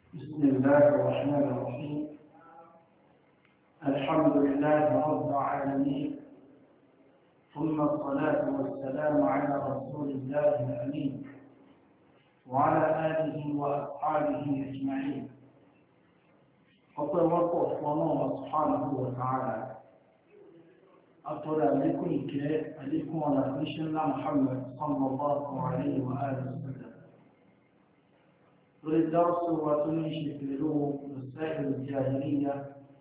بسم الله الرحمن الرحيم. الحمد لله رب العالمين، ثم الصلاة والسلام على رسول الله الأمين وعلى آله وأصحابه أجمعين. وقف الله سبحانه وتعالى أطلع لكم عليكم على نبينا محمد صلى الله عليه وآله وسلم. والدرس وتنشي في مسائل الجاهلية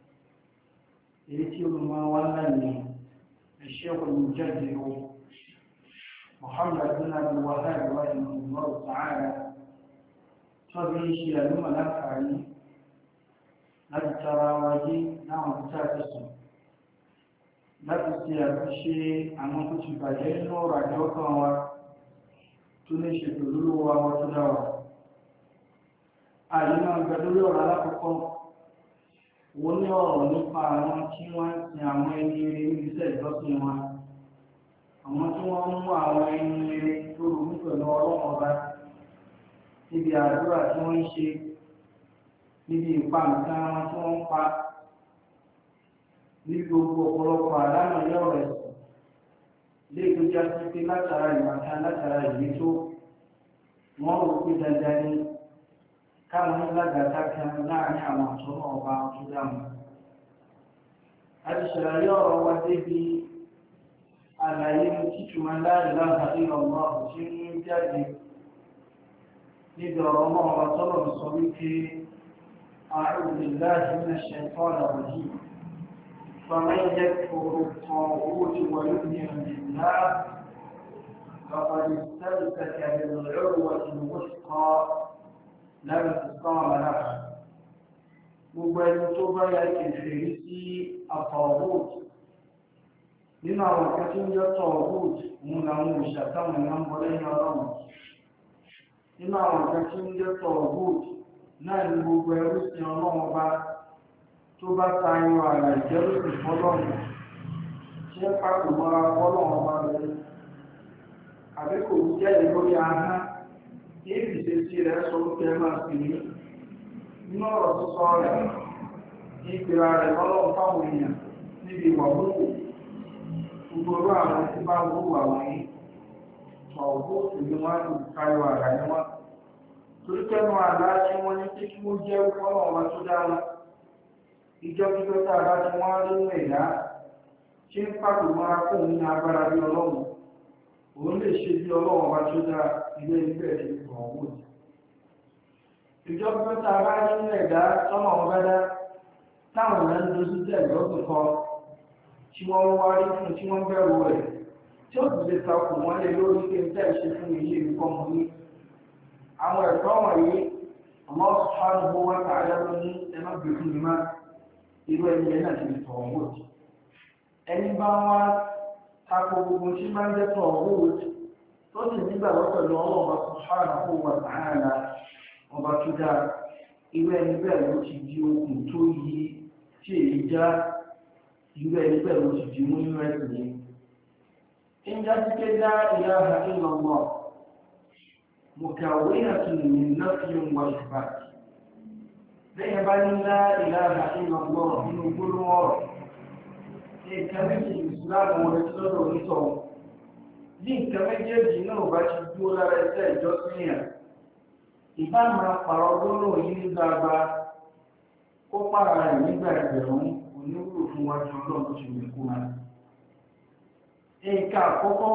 التي ما ولني الشيخ المجدد محمد بن عبد الوهاب رحمه الله تعالى فبيشي لما نفعني نذكر وجي نعم تاتسم نفسي أبشي أما كتب جينو رجوكا وتنشي في وتدوى àyínà gbẹ̀lórí ọ̀rọ̀ alákọ̀ọ́kọ́ wọ́n ní ọ̀rọ̀ nípa àwọn tí wọ́n ń sin àwọn ẹni eré ní iṣẹ́ ìjọsìn wọn, àwọn tí wọ́n ń mú àwọn ẹni eré lóru pẹ̀lú ọlọ́run ọba níbi àdúrà tí wọ́n ń ṣe, níbi ìpa nǹkan wọn tí wọ́n ń pa, níbi gbogbo ọ̀pọ̀lọpọ̀ àdánù ní ọ̀rọ̀ ẹ̀sìn lè tó já sí pé látara ìmọ̀ta látara ìwé tó wọ́n rò pé dandan ni káwọn lágbàtà kan láàrin àwọn àtọ́nà ọba tó dáhùn. A ti ṣàlàyé ọ̀rọ̀ wa débi àlàyé títúmọ̀ la ilaha illallah tí ń jáde níbi ọ̀rọ̀ ọmọ ọba tọ́lọ̀ sọ wípé a'udhu billahi minash shaitanir rajim. faman yakfur bi-t-taghut wa yu'min billah faqad istamsaka bil-'urwati al-wuthqa lábẹ́ ìsọ́nà aláàbà. Gbogbo ẹni tó bá yá kèfèrí sí àtọ̀ọ̀bùt nínú àwọn ọ̀kẹ́ tí ń jẹ́ tọ̀ọ̀bùt òun làwọn òṣà táwọn èèyàn ń bọ lẹ́yìn ọlọ́run. Nínú àwọn ọ̀kẹ́ tí ń jẹ́ tọ̀ọ̀bùt náà ní gbogbo ẹrú sí ọlọ́run ọba tó bá tayọ àlà ìjẹ́rùsìn fọlọ́run ṣé pàtó mọ́ra fọlọ́run ọba rẹ̀ àbí kò ní jẹ́ ìlórí ahọ́n èyí ṣe sí rẹ̀ sọ pé ẹ máa fi ní nínú ọ̀rọ̀ tó sọ rẹ̀ ní ìpèrà rẹ̀ lọ́lọ́run fáwọn èèyàn níbi ìwà gbogbo gbogbo àwọn tí bá gbogbo àwọn yìí ọ̀gbọ́ òní wọn ń káyọ àrà ní wọn torí kẹ́nu àlá tí wọ́n ní pé kí wọ́n jẹ́ ọlọ́run wọn tó dá wọn ìjọ kíkọ́ tá a bá ti wọ́n nínú ẹ̀dá tí ń pàtó mọ́ra fún ní agbára bí ọlọ́run òun lè ṣe bí ọlọ́run wa tó dá ilé ìgbẹ́ ìgbọ̀ owó jù. Ìjọba tá a bá nínú ẹ̀dá tọ́mọ̀ wọn bá dá táwọn ìlànà ń dojú jẹ́ ìlọ́sùn kan tí wọ́n ń wárí fún tí wọ́n bẹ̀rù rẹ̀ tí ó sì lè takò wọ́n lé lórí pé ń tẹ́ ìṣe fún ilé ìkọ́ mu ní. Àwọn ẹ̀tọ́ wọ̀nyí Allah subhanahu wa ta'ala ló ní ẹná gbé fún mi má irú ẹni yẹn náà ti lè tọ̀ owó jù. Ẹni bá wá tako gbogbo tí máa ń jẹ́ tọ̀ owó jù tó sì nígbàgbọ́ pẹ̀lú ọlọ́ọ̀bá subhanahu wa ta'ala ọba tó dáa irú ẹni bẹ́ẹ̀ ló ti di okùn tó yí tí èyí já irú ẹni bẹ́ẹ̀ ló ti di mú inú ẹ̀sìn yìí. ń já sí pé la ilaha illallah mukawwinatun min nafyin wa ithbat. bẹ́ẹ̀ bá ní la ilaha illallah nínú gbólóhùn ọ̀rọ̀ nǹkan méjì ìsìláàmù rẹ̀ tí lọ́dọ̀ onítọ̀hún bí nǹkan méjèèjì náà bá ti dúró lára iṣẹ́ ìjọsìn yàn ìbá máa pàrọ̀ gbólóhùn yìí ní gbàgbà kó pàrọ̀ rẹ̀ nígbà ẹgbẹ̀rún oníwúrò fún wájú ọlọ́run tó ṣe lè kú máa. nǹkan àkọ́kọ́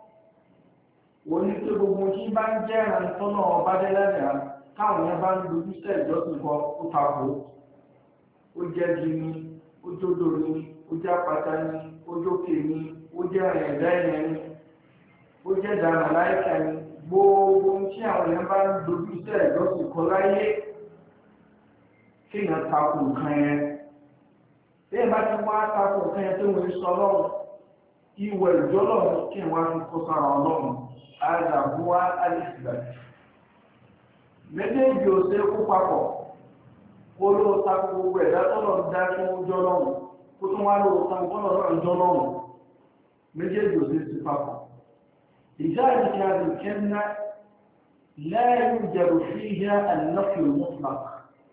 wọ́n ní pé gbogbo tí bá ń jẹ́ ìrántí náà ọba dẹ́lẹ́dà káwọn yẹn bá ń dojú iṣẹ́ ìjọsìn kan ó takò ó jẹ́ gini ó jódò ni ó jẹ́ àpáta ni ó jókè ni ó jẹ́ ẹ̀dá ẹ̀yẹ ni ó jẹ́ dáná láìka ni gbogbo tí àwọn èèyàn bá ń dojú iṣẹ́ ìjọsìn kan láyé kéèyàn takò nǹkan yẹn bẹ́ẹ̀ bá ti wá takò nǹkan yẹn tó wọ́n sọ lọ́rùn ìwẹ̀ ìjọlọ́run kí wọ́n fi kó sára ọlọ́run àdàbúwá alìsìlẹ̀ méjèèjì ò ṣe kó papọ̀ kó ló takò gbogbo ẹ̀dá tọ́lọ̀ ń dá kí wọ́n jọ lọ́rùn kó tún wá ló takò tọ́lọ̀ náà jọ lọ́rùn méjèèjì ò ṣe sí papọ̀. لذلك هذه الكلمة لا يوجد فيها النفي المطلق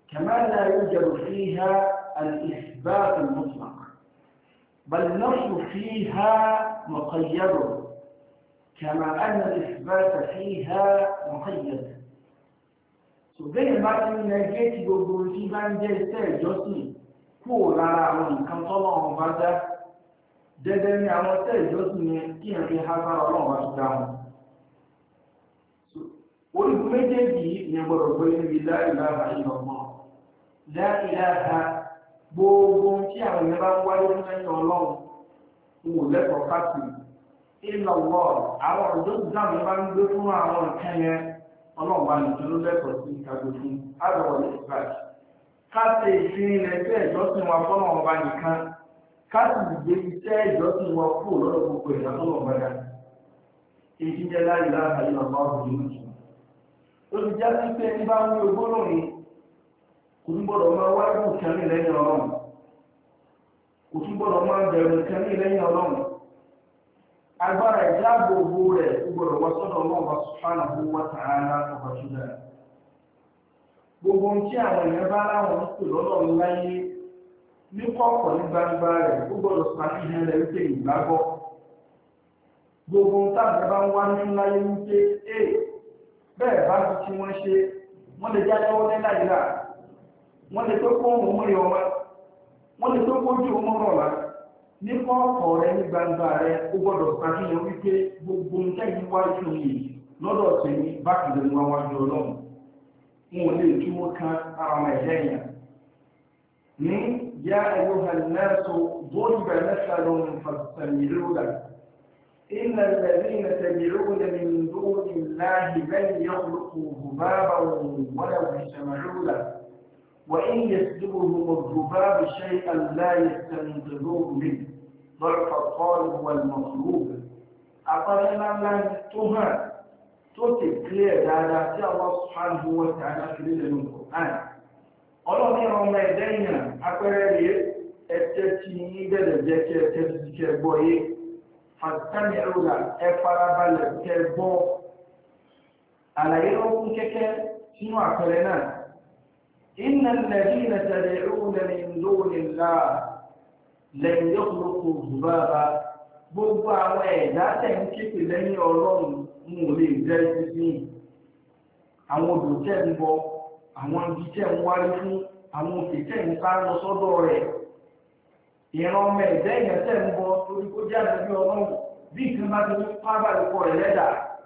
كما لا يوجد فيها الإثبات المطلق بل النفي فيها مقيد كما أن الإثبات فيها مقيد. سبحان ما نجيت بقولتي بان جيت جوسي كولا عن كم طلع بعد ددني عملت جوسي كي في حفر الله وسبحانه والمجدي يقول لا إله إلا الله لا إله gbogbo tí àwọn ènìyàn bá ń wáyé fún ẹ̀yìn ọlọ́run wò lẹ́kọ̀ọ́ káàkiri ìlọ wọ́ àwọn ọ̀dọ́ ìdáàmú bá ń gbé fún àwọn nǹkan yẹn ọlọ́run bá nìkan ló lẹ́kọ̀ọ́ sí ìkàgbé fún àgbẹ̀wọ̀lé ìgbàjì káàkiri ìfihìnlẹ̀ iṣẹ́ ìjọsìn wa fọ́nà ọba nìkan káàkiri ìgbé iṣẹ́ ìjọsìn wa kúrò lọ́dọ̀ gbogbo ìyá fọ́nà ọba dá èyí jẹ́ láyé láàyè ọba ọ̀dọ́ ìlú olùjá sí pé ní bá ń wí ogbólórin kò tún gbọ́dọ̀ máa wá ẹ̀kùn kẹ́mí lẹ́yìn ọlọ́run kò tún gbọ́dọ̀ máa bẹ̀rù kẹ́mí lẹ́yìn ọlọ́run agbára ìdáàbòbò rẹ̀ ó gbọ́dọ̀ wá sọ́dọ̀ ọlọ́run subhanahu wa ta'ala ọba ṣúdà gbogbo tí àwọn èèyàn bá láwọn ń pè lọ́lọ́run láyé ní kọ̀ọ̀kọ̀ ní gbangba rẹ̀ ó gbọ́dọ̀ ṣàfihàn rẹ̀ wípé ìgbàgbọ́ gbogbo táwọn bá ń wá ní láyé wípé bẹ́ẹ̀ bá ti tí wọ́n ṣe wọ́n lè jáde wọ́n ní láìláà wọ́n lè tó kó ohun mú ọmọ wọ́n lè tó kójú ọmọ rọ̀lá ní kọ́ọ̀kọ̀ rẹ ní gbangba rẹ ó gbọ́dọ̀ ṣàfihàn wípé gbogbo nǹkan wájú yìí lọ́dọ̀ tèmi bákìlẹ̀ ní wájú ọlọ́run wọn ò lè túmọ̀ kan ara ọmọ ẹ̀jẹ̀ yẹn ní yá ayyuhan nasu duriba mathalun fastami'u lahu inna alladhina tad'una min duni Allahi lan yakhluqu dhubaban walaw ijtama'u lahu وإن يسلبهم الذباب شيئا لا يستنقذوه منه ضعف الطالب والمطلوب أطلنا الله تهى تتكلي دادا الله سبحانه وتعالى في القرآن ọlọ́run ní ọmọ ẹ̀dẹ́ èèyàn apẹ́rẹ́ rẹ̀ ẹ̀tẹ́ tí ní bẹ̀rẹ̀ jẹ́ kí ẹ̀tẹ́ ti kẹ́ gbọ́ yé fàtàmì ẹ̀rọ̀lá ẹ farabalẹ̀ kẹ́ gbọ́ àlàyé lọ́kún kẹ́kẹ́ sínú àpẹẹrẹ náà إن الذين تدعون من دون الله لن يخلقوا ذبابا gbogbo àwọn ẹ̀dá tẹ̀ ń képe lẹ́yìn ọlọ́run mú lè jẹ́ ìsinmi àwọn odò tẹ́ ń bọ àwọn ibi tẹ́ ń wárí fún àwọn òkè tẹ́ ń ká lọ sọ́dọ̀ rẹ̀ ìran ọmọ ẹ̀dá èèyàn tẹ́ ń bọ torí kó jáde bí ọlọ́run bí ìkan bá ti ní pábàlùkọ rẹ̀ lẹ́dà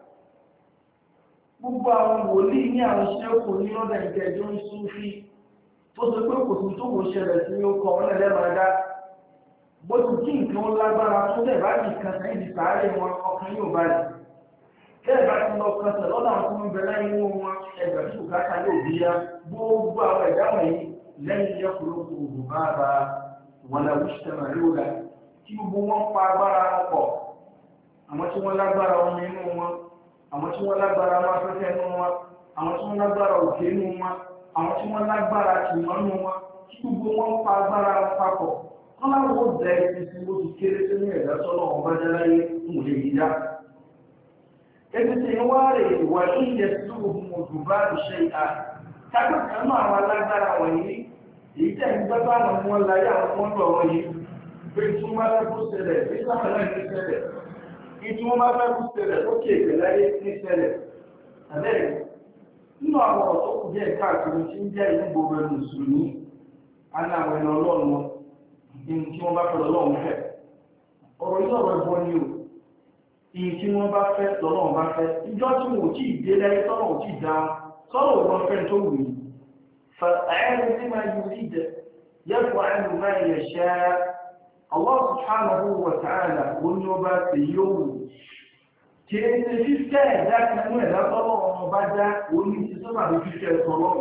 gbogbo àwọn wòlíì ní àwọn ṣẹ́kù ní ọ̀dà ìjẹjọ́ ń sún fí tó ṣe pé kò tún tó wò ṣẹlẹ̀ sí ó kọ ọ́nà lẹ́mọ̀ọ́dá bó ti kí nǹkan lágbára tó lẹ̀ bá ní kan sẹ́yìn di sàárẹ̀ wọn ọkàn yóò balẹ̀ bẹ́ẹ̀ bá ti lọ kan sẹ̀ lọ́dà àwọn tó ń bẹ lẹ́yìn inú wọn ẹgbẹ̀ tó káta yóò bí ya gbogbo àwọn ẹ̀dá wọ̀nyí lẹ́yìn yẹ kúrò kò wò bá ba wọn la wíṣ tẹ̀mà lóla tí gbogbo wọn pa agbára wọn pọ̀ àwọn tí wọ́n lágbára wọn nínú wọn àwọn tí wọ́n lágbára wọn afẹ́fẹ́ nínú wọn àwọn tí wọ́n lágbára òkè nínú wọn àwọn tí wọ́n lágbára tìmọ́ nínú wọn tí gbogbo wọn pa agbára wọn papọ̀ wọ́n láwọn ó bẹ̀rẹ̀ títí ó ti kéré sínú ẹ̀dá sọ́nà ọba jáláyé ń lè yíyá ẹni tí wọ́n rè wà ní ilẹ̀ tí ó mú ojú bá ṣe à kákàkà náà àwọn alágbára wọ̀nyí èyí tẹ̀ ń gbẹ́gbẹ́ àwọn ọmọ láyé àwọn ọmọ lọ wọ̀nyí pé tí wọ́n bá fẹ́ kó ṣẹlẹ̀ ní sáfẹ́lẹ́ ní ṣẹlẹ̀ tí wọ́n bá fẹ́ kó ṣẹlẹ̀ lókè ìgbẹ̀láyé ní ṣẹlẹ̀ àbẹ́rẹ́ nínú àwọn ọ̀tọ́ kù díẹ̀ káàkiri tí ń jẹ́ ìlú gbogbo ẹnu mùsùlùmí àná àwọn ẹni ọlọ́run wọn ní tí wọ́n bá fẹ́ lọ́lọ́run fẹ́ ọ̀rọ̀ yìí ọ̀rọ̀ ẹ̀bọ ni o ìyí tí wọ́n bá fẹ́ lọ́lọ́run bá fẹ́ ìjọ tí wọ́n ò tí ì dé láyé tọ́lọ̀ ò tí ì dáa tọ́lọ̀ ò wọ́n fẹ́ tó wù yìí fa'alu lima yurid yaf'alu ma yasha Allah subhanahu wa ta'ala òní ọba ti yóò wù kí ẹni fífẹ́ ẹ̀dá kanú ẹ̀dá tọ́lọ̀ ọmọ bá dá òní ti sọ́nà ní fífẹ́ tọ́lọ̀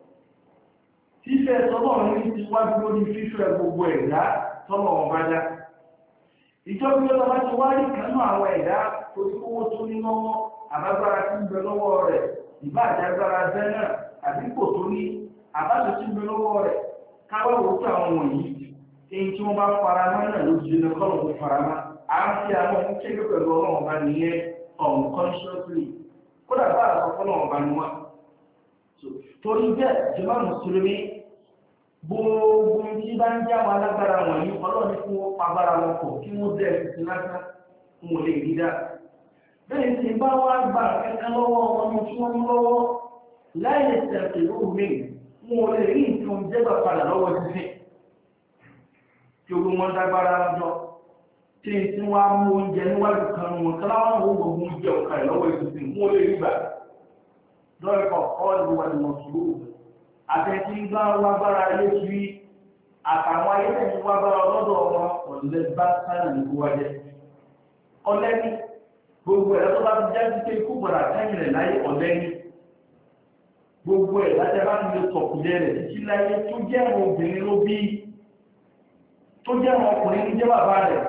fífẹ́ tọ́lọ̀ ní ti wájú lórí fífẹ́ gbogbo ẹ̀dá tọ́lọ̀ ọmọ bá dá ìjọba ìjọba bá ti wáyé kanú àwọn ẹ̀dá torí owó tó ní lọ́wọ́ àbágbára tí ń bẹ lọ́wọ́ rẹ̀ ìbá àjágbára bẹ́nà àdínkò tó ní àbájọ tí ń bẹ lọ́wọ́ rẹ̀ káwàwó tó àwọn wọ̀nyí èyí tí wọ́n bá faramá náà ló jẹ́ ní kọ́lọ̀ tó faramá a ń fi àwọn ohun kéde pẹ̀lú ọlọ́run bá nìyẹn unconsciously kódà bá àkọ́kọ́ náà bá ní wọn torí bẹ́ẹ̀ jàmá mùsùlùmí gbogbo tí bá ń já wọn alágbára wọ̀nyí ọlọ́ọ̀ni fún wọn pàgbára wọn pọ̀ kí wọ́n bẹ̀rẹ̀ sí lásán fún wọn lè rí dá bẹ́ẹ̀ sì bá wá gbà kẹ́kẹ́ lọ́wọ́ wọn tí wọ́n mú lọ́wọ́ láì lè tẹ̀sẹ̀ lóhùn mi wọn lè rí nǹkan jẹ́gbà padà lọ́wọ́ títí tí ogun wọn dágbára jọ tí wọ́n á mú oúnjẹ níwájú kan wọn káláwọn owó gbogbo oúnjẹ ọ̀ka ìlọ́wọ́ ìtúsí wọn lè rí gbà lọ́ẹ̀kọ̀ ọ́ọ̀lù wà ní mọ̀sùlù àtẹ̀tí bá wá bára ilé kiri àtàwọn ayélujára wá bára ọlọ́dọ̀ wọn ọ̀lẹ́ bá sáyà ní kúwájẹ́ ọlẹ́ni gbogbo ẹ̀ tó bá ti jẹ́ títí ikú gbọ́dọ̀ kẹ́yìn rẹ̀ láyé ọlẹ́ni gbogbo ẹ̀ lájẹ́ bá ti lè tọ̀kùlẹ̀ rẹ̀ títí láyé tó jẹ́ àwọn obìnrin ló bí tó jẹ́ àwọn ọkùnrin ní jẹ́ bàbá rẹ̀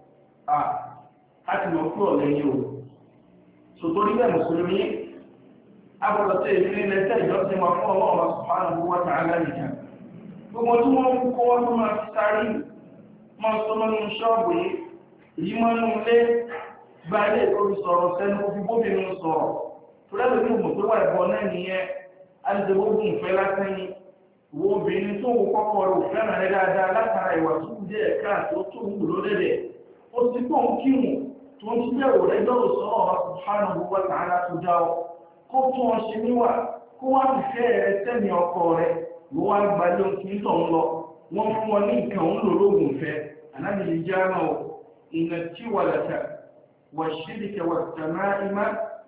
láti mọ̀ kúrò lẹ́yìn o sòtórí bẹ́ẹ̀ mùsùlùmí agbọ́dọ̀ tẹ́ ìlú ilẹ̀ tẹ́ ìjọsìn wọn fún ọlọ́run subhanahu wa ta'ala nìkan gbogbo tí wọ́n ń kọ́ wọn tó máa ti sáré máa sọ lọ́nu ṣọ́ọ̀bù yìí èyí máa ń lé gba ilé ìkórè sọ̀rọ̀ sẹ́nu fi bóbìnrin sọ̀rọ̀ tó lẹ́nu ní òmò tó wà ẹ̀bọ náà nìyẹn alìdẹ́gbógún ìfẹ́ lásán ni wo obìnrin tó wù kọ́kọ́ rẹ̀ òfẹ́ràn rẹ̀ dáadáa látara ìwà tó ń jẹ́ ẹ̀ka àti ó tó ń wù lódẹ́dẹ̀ ó ti pọ̀ ń kírun tó ń tíjẹ́ òrẹ́ lọ́rọ̀ sọ̀rọ̀ subhanahu wa ta'ala tó dá ọ kó tún ọ ṣe níwà kó wá fìfẹ́ rẹ sẹ́mi ọkọ rẹ ló wá gbalé òkú ń tọ̀ ń lọ wọ́n fún wọn ní nǹkan ń lò lóògùn fẹ́ anábìyí jáàmà ò ìnà tí wà lẹ́tà wà ṣíríkẹ̀ wà tàmáìmá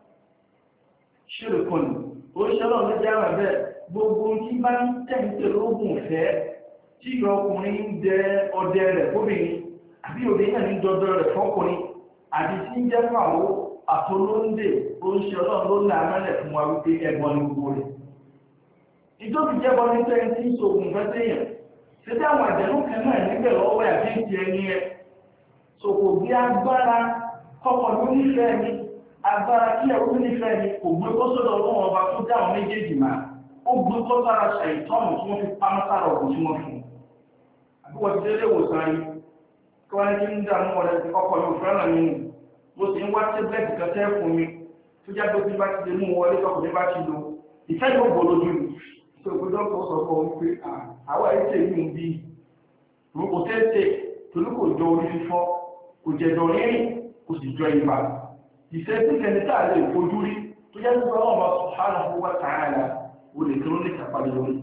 ṣírìkùn ó ṣẹlọ́ ló jáàmà bẹ́ẹ̀ gbogbo tí bá ń tẹ̀ǹtẹ̀ lóògùn fẹ́ tí ọkùnrin ń dẹ ọdẹ rẹ̀ fóbìnrin àbí òbí náà ní dọdọ rẹ̀ fọkùnrin àti tí ń jẹ́ fàwọ́ àtolóńdè oúnjẹ ọlọ́run ló là mẹ́lẹ̀ fún wa wípé ẹ̀gbọ́n ní gbogbo rẹ̀. ìjọba ìjẹ́bọ ní pẹ́ẹ́n tí ń sògùn fẹ́ sẹ́yìn ṣé tí àwọn àjẹ̀lú kan náà níbẹ̀ lọ́wọ́ àbí ń ti ẹni ẹ. sòkò bí agbára kọ́kọ́ ló nífẹ̀ẹ́ mi agbára kí ẹ̀rú nífẹ̀ẹ́ mi kò gbé kọ́sọ́dọ̀ ọlọ́run ọba tó dá àwọn méjèèjì mà ó gbé kọ́sára ṣàìtọ́nù tí wọ́n fi pamọ́ sára ọ̀gùn tí wọ́n fún un. àbí wọ́n ti délé ìwòsàn yìí kí wọ́n ní kí ń dààmú ọ̀rẹ́ ti kọ́kọ́ yóò fẹ́ràn nínú mo sì ń wá tẹ́bẹ̀tì kan tẹ́ fún mi tó jáde tí bá ti lè mú wọlé tọkùnrin bá ti lo ìfẹ́ yóò bọ̀ lójú mi tó ìpín dọ́kítọ̀ sọ fún ọ wípé àwọn ẹ̀ṣẹ̀ yìí ń bí kò tẹ́tẹ̀ torí kò jọ orí fífọ́ kò jẹ̀dọ̀ rírìn kò sì jọ ibà ìfẹ́ tí kẹ́ni tá a lè fojú rí tó jáde tí ọlọ́run subhanahu wa ta'ala ó lè kí ló lè kàpàdé lórí.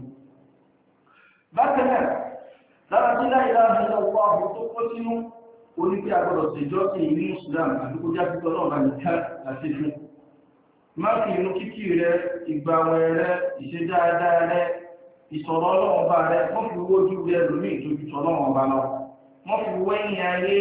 bákan náà lára tí láì lára ní ọwọ́ àwọn tó kó sínú onígbé agbọ́dọ̀ sí ìjọsìn ìlú Islam àdúgbò jápítọ́ náà bá nìkan láti fún má fi inú kíkí rẹ ìgbàwẹ̀ rẹ ìṣe dáadáa rẹ ìsọ̀rọ̀ ọlọ́run bá rẹ wọ́n fi wójú rẹ lómi ìtòjútọ̀ ọlọ́run bá lọ wọ́n fi wẹ́yìn ayé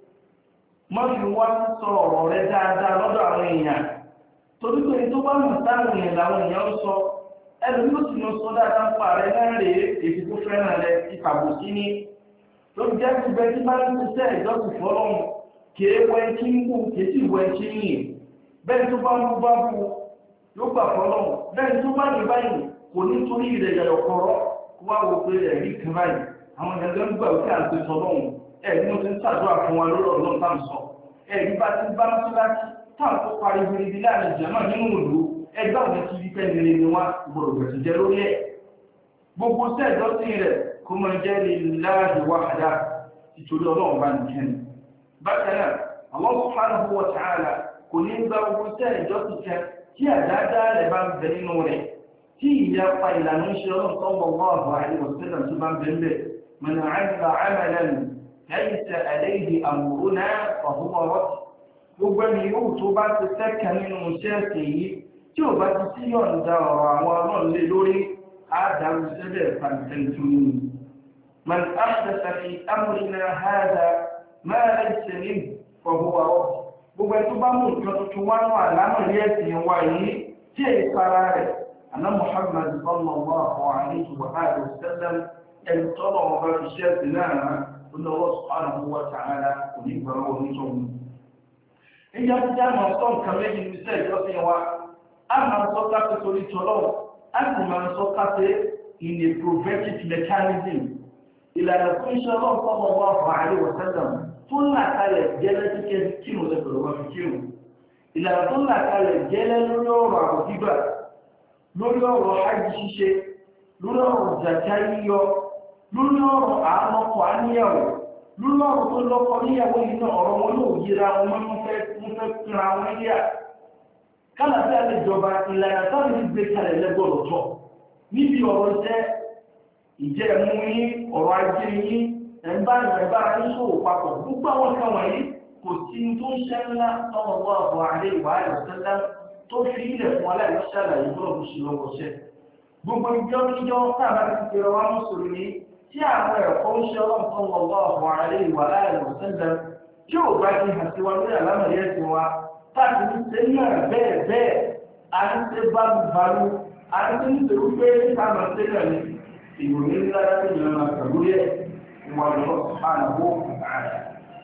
wọ́n fi wá sọ ọ̀rọ̀ rẹ dáadáa lọ́dọ̀ àwọn èèyàn torí pé tó bá mọ̀ táwọn èèyàn làwọn èèyàn ń sọ ẹlòmí ó sì ń sọ dáadáa ń pa rẹ náà rèé èsì tó fẹ́ràn rẹ ìkàbòsí ní ló jẹ́ gbogbo tí bá ń ṣiṣẹ́ ìjọsìn fọ́lọ́run kìí wẹ́ kí ń kú kìí sì wẹ́ kí ń yìn bẹ́ẹ̀ tó bá ń bú bá bú yóò gbà fọ́lọ́run bẹ́ẹ̀ tó bá ní báyìí kò ní torí rẹ̀ yàyọ̀ kọ̀rọ̀ kó wá wo pé ẹ̀rí kan báyìí àwọn ìyàgbẹ́ ń gbà wípé à ń pè sọlọ́run ẹ̀rí mo ti ń ṣàdúrà fún wa lórí ọ̀rọ̀ tá à ń sọ ẹ̀rí bá ti bá ń síláàkì tá à ń tó parí biribi láàrin ìjàmà nínú ìlú ẹgbẹ́ àwọn ti rí pẹ́ nílé ni wá gbọ́dọ̀ bẹ̀rẹ̀ jẹ́ lórí ẹ̀ gbogbo sẹ́ẹ̀dọ́sìn rẹ̀ kó mọ jẹ́ lillahi wahda ìtòrí ọlọ́run bá nìkan ni. bákan náà Allah subhanahu wa ta'ala kò ní gba ogun tẹ́ ìjọsìn kan tí àdáadáa rẹ̀ bá ń bẹ nínú rẹ̀ tí ìyapa ìlànà ń ṣe ọlọ́run sallallahu alaihi wasallam tó bá ń bẹ ń bẹ̀ man 'amila 'amalan laysa alayhi amruna fa huwa radd gbogbo ẹni yóò tó bá ti tẹ́kẹ̀ nínú iṣẹ́ ẹ̀sìn yìí tí ò bá ti sí yọ̀ǹda ọ̀rọ̀ àwọn ọlọ́run lé lórí àdàrú sẹ́bẹ̀ pàǹtẹ̀ntún من أحدث في أمرنا هذا ما ليس منه فهو رد gbogbo ẹni tó bá mú nǹkan tuntun wá ní àlámọ̀rí ẹ̀sìn wa yìí tí èyí para rẹ̀ àná Muhammad sallallahu alaihi wa sallam ẹni tọ́lọ̀ wọn bá fi ṣe ẹ̀sìn náà olówó subhanahu wa ta'ala kò ní gbọ́rọ̀ wọn nítorí. ìjọ ti já máa sọ nǹkan méjì ní iṣẹ́ ìjọsìn wa a máa sọ káṣe torí tọ́lọ̀ a sì máa sọ káṣe in a prophetic mechanism ìlànà fún iṣẹ́ ọlọ́run sallallahu alaihi wa sallam tó ń là kalẹ̀ jẹ́lẹ́ tí kẹ́ kírun lẹ́gbẹ̀rẹ̀ wá fi kírun ìlànà tó ń là kalẹ̀ jẹ́lẹ́ lórí ọ̀rọ̀ àbòkígbà lórí ọ̀rọ̀ hajj ṣíṣe, lórí ọ̀rọ̀ zaka yíyọ, lórí ọ̀rọ̀ àlọ́kọ àníyàwó, lórí ọ̀rọ̀ tó lọ́kọ níyàwó yìí náà ọ̀rọ̀ wọn yóò yíra wọn mọ́ fẹ́ kíra wọn yíyà. Kálàfíà lè jọba ìlànà táwọn ti gbé kalẹ̀ lẹ́gbọ̀rọ̀ tọ̀ níbi ọ̀rọ̀ ìjẹ́ ẹ̀mú yín, ọ̀rọ̀ ajé yín, ẹ̀mbá ní ṣòwò papọ̀. Gbogbo àwọn kan wọ̀nyí kò sí tó ń ṣẹ́ ńlá sallallahu alaihi wa sallam tó fi ilẹ̀ fún aláìṣàlàyé bọ́ọ̀bù sí lọ́wọ́ṣẹ́. Gbogbo ìjọ sábà ti pèrè wá mùsùlùmí tí àwọn ẹ̀kọ́ ń ṣe ọlọ́run sallallahu alaihi wa sallam tí ò bá ti hàn sí wa lórí àlámọ̀rí ẹ̀sìn wa táàkì ní ṣe náà bẹ́ẹ̀ a ń ṣe bálúbalú a ń ṣe nítorí pé sáàmà ṣe náà ní ìròyìn ńlá láti ìlànà pẹ̀lú ẹ̀ wà lọ subhanahu wa ta'ala.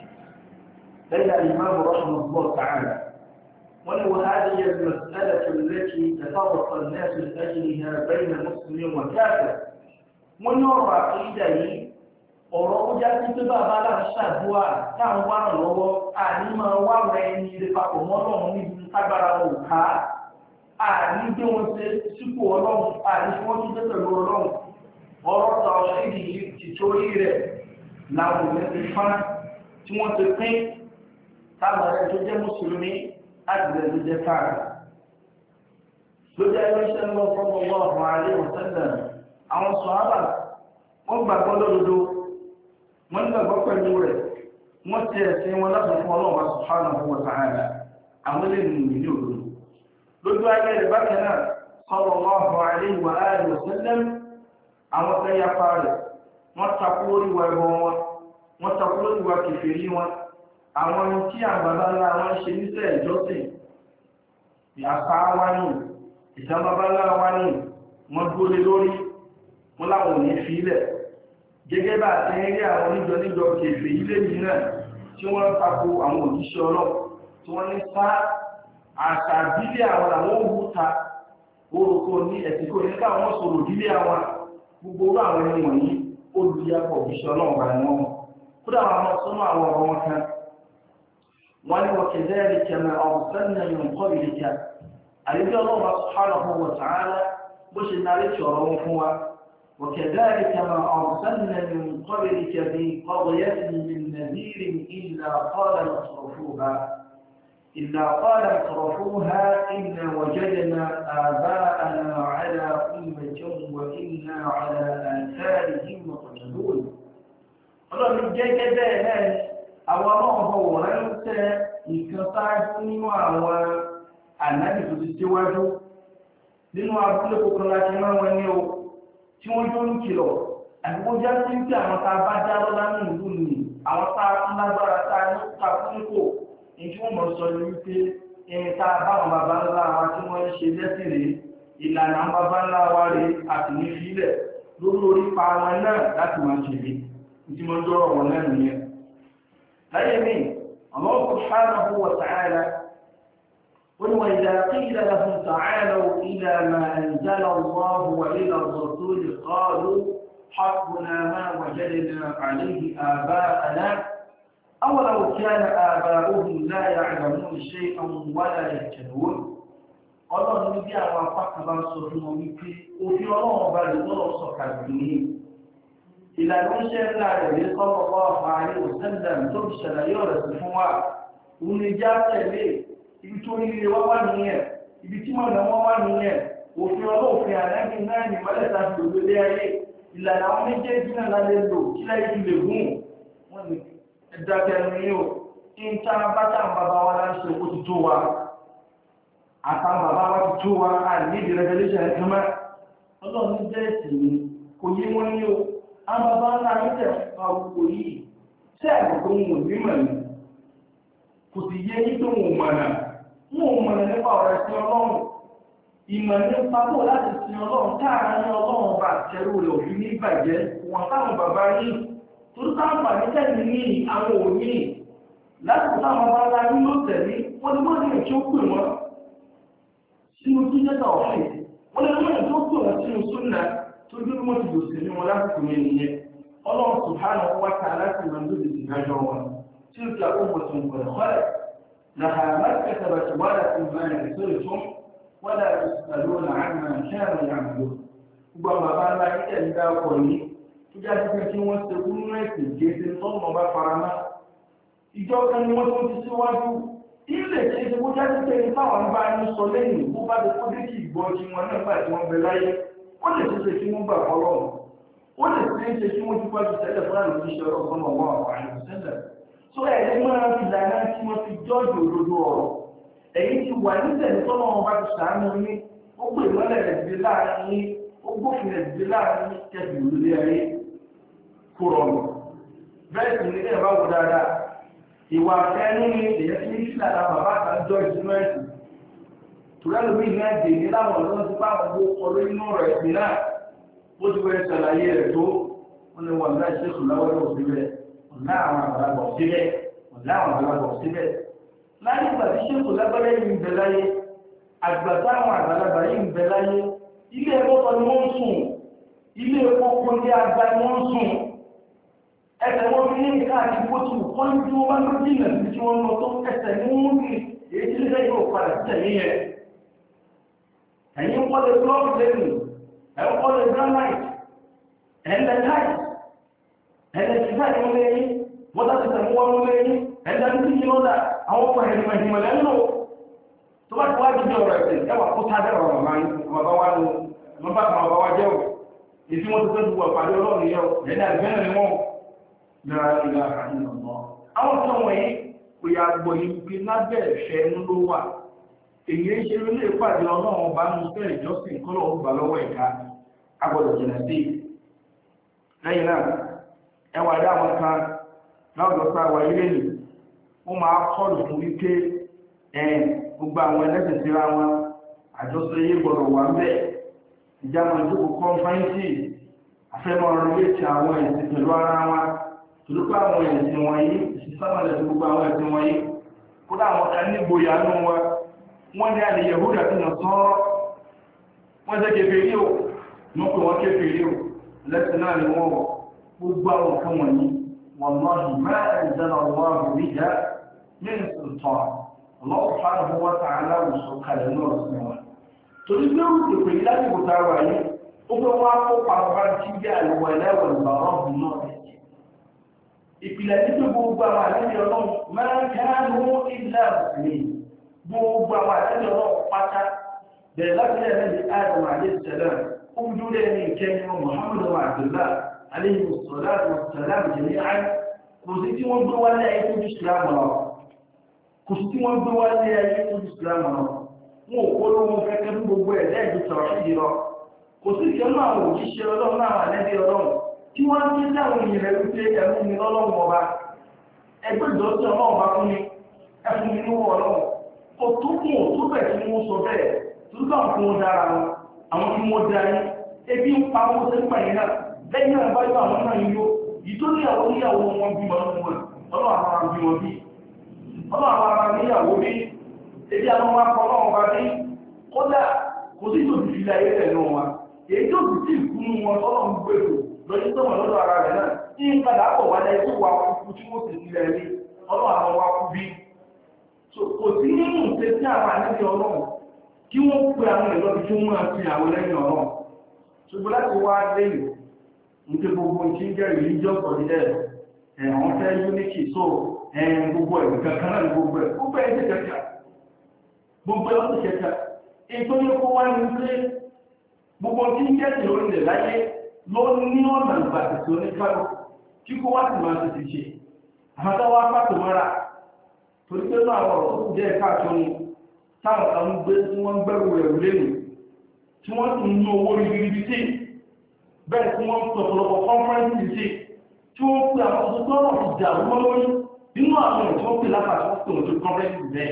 ليلى الإمام رحمه الله تعالى ولو هذه المسألة التي تفرق الناس لأجلها بين مسلم وكافر ونرى عقيدة ọ̀rọ̀ ó já sí pé bàbá aláṣàdúrà táwọn wà lọ́wọ́ àní máa wá rẹ̀ ẹni ilé papọ̀ mọ́ ọlọ́run níbi tágbára wọn ò ká àní gbé wọn ṣe sípò ọlọ́run àní tí wọ́n tún dé pẹ̀lú ọlọ́run ọ̀rọ̀ sọ̀rọ̀ ìdí tìtorí rẹ̀ làwọn ò lẹ́sẹ̀ fán tí wọ́n ti pín táwọn ẹ̀rẹ́ tó jẹ́ mùsùlùmí láti rẹ̀ ló jẹ́ káàkiri. lójú ẹgbẹ́ iṣẹ́ ń lọ fọ́nà ọlọ́run àlẹ́ òṣèlú àwọn sọ̀rọ̀ wọ́n gbàgbọ́ lódodo wọ́n gbàgbọ́ pẹ̀lú rẹ̀ wọ́n tẹ ẹ̀sìn wọn láti fún ọlọ́ọ̀bá subhanahu wa ta'ala àwọn ilé ìlú ní òdodo. lójú ayé rẹ̀ bákan náà sallallahu alaihi wa alihi wa sallam àwọn fẹ́ yapa rẹ̀ wọ́n takú lórí wa ẹbọ wọn wọ́n takú lórí wa kèfèrí wọn àwọn ohun tí àgbàlá ńlá wọn ṣe níṣẹ́ ìjọsìn ìyàpá wa ní ìjàmbábálá wa ní wọ́n dúró lórí wọn láwọn ò ní fi ilẹ̀ gẹ́gẹ́ bá ti ń rí àwọn níjọ kèfè ilé yìí náà tí wọ́n tako àwọn òjíṣẹ́ ọlọ́pù tí wọ́n ní sá àṣà ìdílé àwọn àwọn òwúta orúkọ ní ẹ̀sìnkò ní káwọn sọ̀rọ̀ ìdílé àwọn gbogbo orú àwọn ẹni wọ̀nyí olùyàpọ̀ òjíṣẹ́ ọlọ́pù àwọn ọmọ kódà àwọn sọ́nà àwọn ọ̀rọ̀ wọn kan wọ́n ní wọ́n kẹ̀dẹ́ rí kẹmẹ ọ̀sánà yóò kọ́ ìrìkà àyíkẹ́ ọlọ́pù subhanahu wa ta'ala bó ṣe narí tí ọ̀rọ̀ wọn fún wa وكذلك ما أرسلنا من قبلك في قرية من نذير إلا قال مصرفوها إنا وجدنا آباءنا على أمة وإنا على آثارهم مقتدون. الله من جاكدا هاي أولا هو أنت ìkànṣáájú nínú àwọn ànábì tó ti síwájú nínú abúlé kòkòrò láti máa wọn ní o tí wọ́n jó ń kìlọ̀ àdúgbò já sí pé àwọn tá a bá dá lọ́lá ní ìlú ni àwọn tá a fún lágbára tá a ní ká fún kò ní tí wọ́n mọ̀ sọ ní wípé ẹni tá a bá àwọn bàbá ńlá wa tí wọ́n ń ṣe lẹ́sìn rèé ìlànà àwọn bàbá ńlá wa rèé àti ní fílẹ̀ lórí orí pa wọn náà láti máa ṣèlè tí wọ́n jọ́rọ̀ wọn náà nìyẹn. láyé mi Allah subhanahu wa ta'ala وإذا قيل لهم تعالوا إلى ما أنزل الله وإلى الرسول قالوا حسبنا ما وجدنا عليه آباءنا أولو كان آباؤهم لا يعلمون شيئا ولا يهتدون. Ọlọ́run ní bí àwọn apákan bá ń sọ fún wọn wípé òfin ọlọ́run ọba lè lọ́rọ̀ sọ̀kalẹ̀ ní ìlànà iṣẹ́ ńlá rẹ̀ lè sọ́kọ̀ wá àfààní òṣèlú tó fi ṣàlàyé ọ̀rẹ́ sí fún wa òun lè já tẹ̀lé ibi tó nílé wá wá nìyẹn ibi tí mọ̀nà wọ́n wá nìyẹn òfin ọlọ́ọ̀fin àlẹ́bí náà ní mọ́lẹ̀ta fi òdòdó ayé ìlànà àwọn méjèèjì náà lálẹ́ lò kí láyé ti lè gùn wọ́n ní ẹ̀dàkẹ́nu yìí ó kí n tá bátà bàbá wa láti ṣe ó ti tó wa àtàwọn bàbá wa ti tó wa àìní ìdí revolution ẹ̀ kẹ́mẹ́ ọlọ́run jẹ́ ẹ̀sìn ni kò yé wọn ní o àwọn bàbá ńlá yìí tẹ̀ fà wò yìí sẹ́ẹ̀kì tó ń wò ní mọ̀ ní kò sì yé yí tó ń wò mọ̀ náà wọn ò mọ̀nà nípa ọ̀rọ̀ ẹ̀sìn ọlọ́run ìmọ̀ nípa bó láti sin ọlọ́run káàárín ọlọ́run bá tẹ̀rù rẹ̀ òfin ní ìbàjẹ́ wọn táwọn bàbá yìí tó sáǹfà ní tẹ̀lé ní àwọn òní láti táwọn bàbá ńlá ní ló tẹ̀lé wọ́n ní wọ́n ní èyí tó pè wọ́n sínú tó jẹ́ tà ọ̀fẹ́ wọ́n ní wọ́n ní tó pè wọ́n sínú súnà tó dé wọ́n ti lò sí ní wọn lásìkò yẹn nìyẹn ọlọ́run subhanahu wa ta'ala láti máa ń lòdì ìdájọ́ wọn tí ó ti àkókò tó ń pẹ̀lú لها ما كتبت ولكم ما يسرتم wala yus'aluna amma kanu ya'malun gbogbo bàbá ńlá ilẹ̀ ń dá ọkọ̀ yìí tó jáde pé kí wọ́n ṣe kú nínú ẹ̀sìn kéde tọ́nà bá faramá ìjọ kan ni wọ́n tó ti síwájú ilé ṣe ṣe kó jáde pé ní táwọn bá ní sọ lẹ́yìn bó bá ti kó dé kí ìgbọ́ tí wọ́n nígbà tí wọ́n bẹ láyé ó lè ṣe kí wọ́n gbà fọlọ́run ó lè ṣe kí wọ́n ti pàjù tẹ́lẹ̀ fún àlùkò iṣẹ́ ọgbọ́n ọgbọ́n àwọn àyẹ̀wò sẹ́lẹ̀ tó ẹ̀rí máa fi lànà tí wọ́n fi jọ́ọ̀jì òdodo ọ̀rọ̀ èyí ti wà nísẹ̀lẹ̀ tọ́nà wọn bá ti sàánú ní ó gbé ìmọ́lẹ̀ rẹ̀ dìde láàrin ní ó gbófin rẹ̀ dìde láàrin ní kẹfì òlúlé ayé kó rọrùn bẹ́ẹ̀ sì ní ẹ̀bá wo dáadáa ìwà ẹnu ní èyẹ tí ní sílẹ̀ àwọn bàbá kan jọ́ọ̀jì nínú ẹ̀sìn tùrẹ́lù bí ní ẹ̀dẹ̀ ní láwọn ọ̀dọ́ ti bá àwọn ọ̀rọ̀ inú rẹ̀ sí náà ó ti wẹ́ ṣàlàyé rẹ̀ tó wọ́n ní wọn láì ṣe kùláwọ́lọ́ síbẹ̀ ọ̀nà àwọn àgbàlagbọ̀ síbẹ̀ láyé ìgbà tí ṣékù lágbàlẹ̀ yìí ń bẹ láyé àgbàtà àwọn àgbàlagbà yìí ń bẹ láyé ilé ẹ̀kọ́ kan ni wọ́n ń sùn ilé ẹ̀kọ́ kan ní àgbà ni wọ́n ń sùn ẹsẹ̀ wọn fi ní káàkiri bó ti wù kọ́ni tí wọ́n bá ń lójú ìnà sí tí wọ́n lọ tó ẹsẹ̀ ní wọ́n rí èyí tí lẹ́yìn yóò padà sí ẹ̀yìn yẹn ẹ̀yìn kọ́lé blọọkì lẹ́nu ẹ̀yìn kọ́lé granite ẹ̀ńdẹ̀ táì ẹ̀ńdẹ̀ tìfẹ́ ìwọ̀n lẹ́yìn wọ́n ti tẹ̀mú wọn lẹ́yìn ẹ̀ńdẹ̀ tí kí lọ́dà àwọn ọkọ̀ ẹ̀rìnmọ̀ lẹ́nu tó bá ti wá jíjẹ ọ̀rọ̀ ẹ̀sìn ẹwà kó tájẹ́ ọ̀rọ̀ bàbá wa ní bàbá wa jẹ́ ò ìdí wọ́n ti tẹ́ dùgbọ̀ pàdé ọlọ́run yẹ́ ò ẹ̀dẹ́ àgbẹ́nà ni wọ́n yára ilẹ̀ àkàndínà mọ́ àwọn tó wọ̀nyí kò yà gbọ́ ibi lábẹ́ ẹ̀ṣẹ̀ ẹnu ló wà èyí ń ṣe ilé ìpàdé ọlọ́run bá ń fẹ́ ìjọsìn kọ́lọ̀ ó gbà lọ́wọ́ ẹ̀ka agbọ́dọ̀ jìnà sí lẹ́yìn náà ẹwà dá àwọn kan láwùjọ wà ilé nì ó máa kọlù fún wípé gbogbo àwọn ẹlẹ́sìn síra wọn àjọsọ yé gbọ́dọ̀ wà ń bẹ̀ ìjámọ̀ ìjókòó kọ́nfáńsì afẹ́mọ̀ rẹ̀lẹ́tì àwọn ẹ̀sìn pẹ̀lú ara wọn tòlúkọ́ àwọn ẹ̀sìn wọ̀nyí ìsìsámọ̀lẹ̀ tó gbogbo àwọn ẹ̀sìn wọ̀nyí kódà àwọn kan ní gboyà nù wọn wọ́n ní àlè Yahuda tí nà sọ́rọ́ wọ́n jẹ́ kèfèrí o ní pé wọ́n kèfèrí o lẹ́sìn náà ni wọ́n wọ̀ gbogbo àwọn kan wọ̀nyí wallahi ma anzala Allahu biha min sultan Allah subhanahu wa ta'ala sọ kalẹ̀ náà sí wọn torí pé ó ti pè láti kò tá a wà yìí ó fẹ́ wá kó pàápàá tí bí àlùwà ẹlẹ́wọ̀n ìbàrọ̀ ọ̀hún náà ẹ̀jẹ̀ ìpìlẹ̀ ní pé gbogbo àwọn àlejò ọlọ́run máa ń káàánú ilé àbùsùlẹ̀ gbogbo àwọn àlejò ọlọ́run pátá bẹ̀rẹ̀ láti lẹ́yìn lẹ́yìn Adam alayhi salam ó ń dúró ní ìkẹyìn Muhammad Abdullah alayhi salatu wa salam jami'an kò sí tí wọ́n gbé wálé ayé tó ju Islam lọ kò sí tí wọ́n gbé wálé ayé tó ju Islam lọ wọn ò kó lóhun kẹ́kẹ́ fún gbogbo ẹ̀ lẹ́yìn tó sọ̀rọ̀ sí lọ kò sí ìkẹ́ náà àwọn òjíṣẹ́ ọlọ́run náà àlẹ́bí ọlọ́run tí wọ́n ń gbé dáwọn èèyàn rẹ̀ wípé ẹ̀mú mi lọ́lọ́run ọba ẹgbẹ́ ìdọ́sí ọlọ́run bá fún mi ẹfún mi níwọ̀ ọlọ́run kò tó kún ò tó bẹ̀ tí wọ́n sọ bẹ́ẹ̀ tó bá ń fún wọn dára wọn àwọn tí wọ́n dá yín ebi ń pa owó sẹ́ńpà yìí náà lẹ́yìn náà bá yọ àwọn náà yíyó ìtó níyàwó níyàwó wọn bí wọn fún wọn ọlọ́run àwọn ará bí wọn bí ọlọ́run àwọn ará níyàwó bí ebi àwọn wọn kọ ọlọ́run bá bí kódà kò sí tòbí fi láyé rẹ̀ náà wọn èyí tó sì tí ìkúnnú wọn ọlọ́run gbèrò lọ́jọ́ tó wọ́n lọ́dọ̀ ara rẹ̀ náà tí ń padà pọ̀ wáyé tó wà kúkú tí wọ́n sì sílẹ̀ rí ọlọ́run àwọn wa kú bí kò sí nínú ìṣe tí àwọn àlejò ọlọ́run kí wọ́n pe àwọn ìlọ́bí tí wọ́n máa fi àwọn lẹ́yìn ọlọ́run ṣùgbọ́n láti wá lẹ́yìn nítorí gbogbo tí ń jẹ́ religion for the dead ẹ̀wọ̀n fẹ́ unity so gbogbo ẹ̀ kankan náà gbogbo ẹ̀ ti kẹta gbogbo ẹ̀ ó ti kẹta ètò yẹ kó wá ní pé gbogbo tí ń jẹ́ ìlú ilẹ̀ láyé ló ní ọ̀nà ìgbàtẹ̀sí oníkálù tí kó wá sì máa ti ti ṣe àmọ́táwá pàtó mọ́ra torí pé náà àwọn ọ̀rọ̀ tó jẹ́ káàkiri ni táwọn kan ń gbé tí wọ́n ń gbẹ́rù ẹ̀rù lẹ́nu tí wọ́n sì ń ná owó ribiribi sí bẹ́ẹ̀ tí wọ́n ń tọ̀pọ̀lọpọ̀ kọ́nfẹ́rẹ́nsì sí tí wọ́n pè àwọn tó tọ́rọ̀ ti dà wọ́n lórí nínú àwọn tí wọ́n pè lápá tí wọ́n pè wọ́n tó kọ́nfẹ́rẹ́nsì bẹ́ẹ̀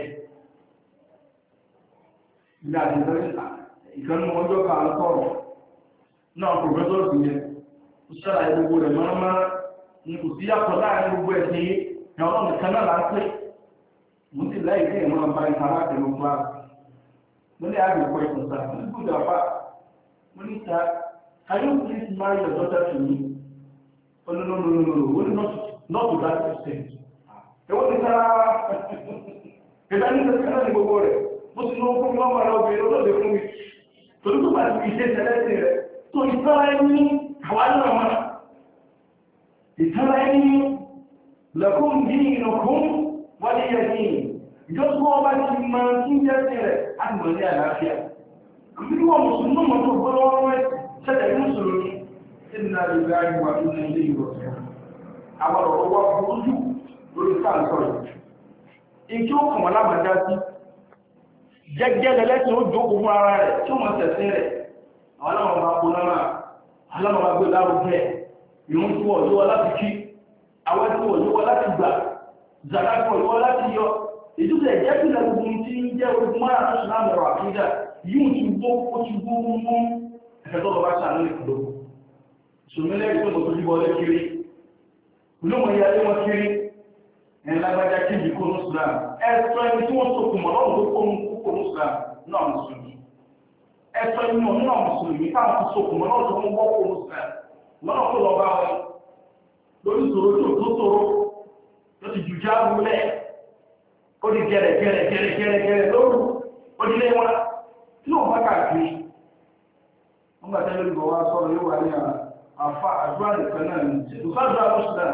ilé àdìsẹ́rẹ́ ìkànnì ọjọ́ kan ń sọ̀rọ̀ náà pòfẹ́sọ̀ sí yẹn ó ṣàlàyé gbogbo rẹ̀ mọ́ránmọ́ ní kò sí yàtọ̀ láàrin gbogbo ẹ̀sìn yìí ní ọlọ́run nìkan náà láń pè mo ti láì dé ìmọ̀ bá ìta láti inú kíláàsì mo ní àgbẹ̀ pọ̀ ìtàn sáà mo ní gbọ́dọ̀ àpá mo ní ta can you please marry your daughter to me oh no only not to that extent ẹ̀wọ́n ti sára ẹ̀dá ní ìṣẹ̀lẹ̀ ní gbogbo rẹ̀ mo ti lọ fún mi lọ́mọ rẹ̀ obìnrin olóògbé fún mi torí tó bá ti fi ṣe tẹ́lẹ́sìn rẹ̀ tó ìtara ẹni àwa náà mọ̀ ìtara ẹni lẹ́kùn bí ìnùkún wọlé yẹ ní ìjọsìn ọba ti mọ tí ń jẹ́ sí rẹ̀ á ti mọ̀ ní àlàáfíà àbí wọn mùsùlùmí mọ̀ tó gbọ́dọ̀ wọn rẹ̀ ṣẹlẹ̀ ní mùsùlùmí ìnà ìgbà ìwà tó ní ilé ìwọ̀sẹ̀ àwọn ọ̀rọ̀ wá burú jù lórí sáàsọ̀ yìí ìkí ó kàn wọ́n lámàdá sí jẹ́gẹ́ lẹ́lẹ́sìn ó jókòó fún ara rẹ̀ tí ó mọ̀ tẹ̀sìn rẹ̀ àwọn aláwọ̀ máa kó náà aláwọ̀ máa gbé lárugẹ ìrún tí wọ́n yíwọ́ láti kí àwọn tí wọ́n yíwọ́ láti gbà zàrá tí wọ́n yíwọ́ láti yọ ìdúgbò ẹ̀jẹ̀ tí lẹ́gbùn tí ń jẹ́ ogun mọ́ra tó ṣe láàmú ọ̀rọ̀ àkídà yíò ti gbó ó ti gbó mú ẹ̀fẹ́ tó lọ bá ṣàánú ìkúlò ṣòmílẹ̀ ìpé mọ̀ tó jíbọ̀ lé kiri olóòmọ̀ ìyá lé wọn kiri ẹ̀yìn lágbájá kí ìbí kó ní Islam ẹ̀sọ́ ẹni tí wọ́n sókùn mọ̀ lọ́rùn tó kó ní Islam náà mùsùlùmí ẹ̀sọ́ ẹni mọ̀ náà mùsùlùmí táwọn tó sókùn mọ̀ lọ́rùn tó mú wọ́pọ̀ ní Islam lọ́nà kó lọ bá wọn lórí ìṣòro tó tóró ló ti jùjá wúlẹ̀ ó di gẹ̀rẹ̀gẹ̀rẹ̀ lóru ó di lé wọn tí ó bá káàkiri wọ́n gbà tẹ́lẹ̀ ìgbọ̀ wá sọ́rọ̀ yóò wà ní àfá àdúrà nìkan náà ní ṣètò sáàdúrà lọ́sùdá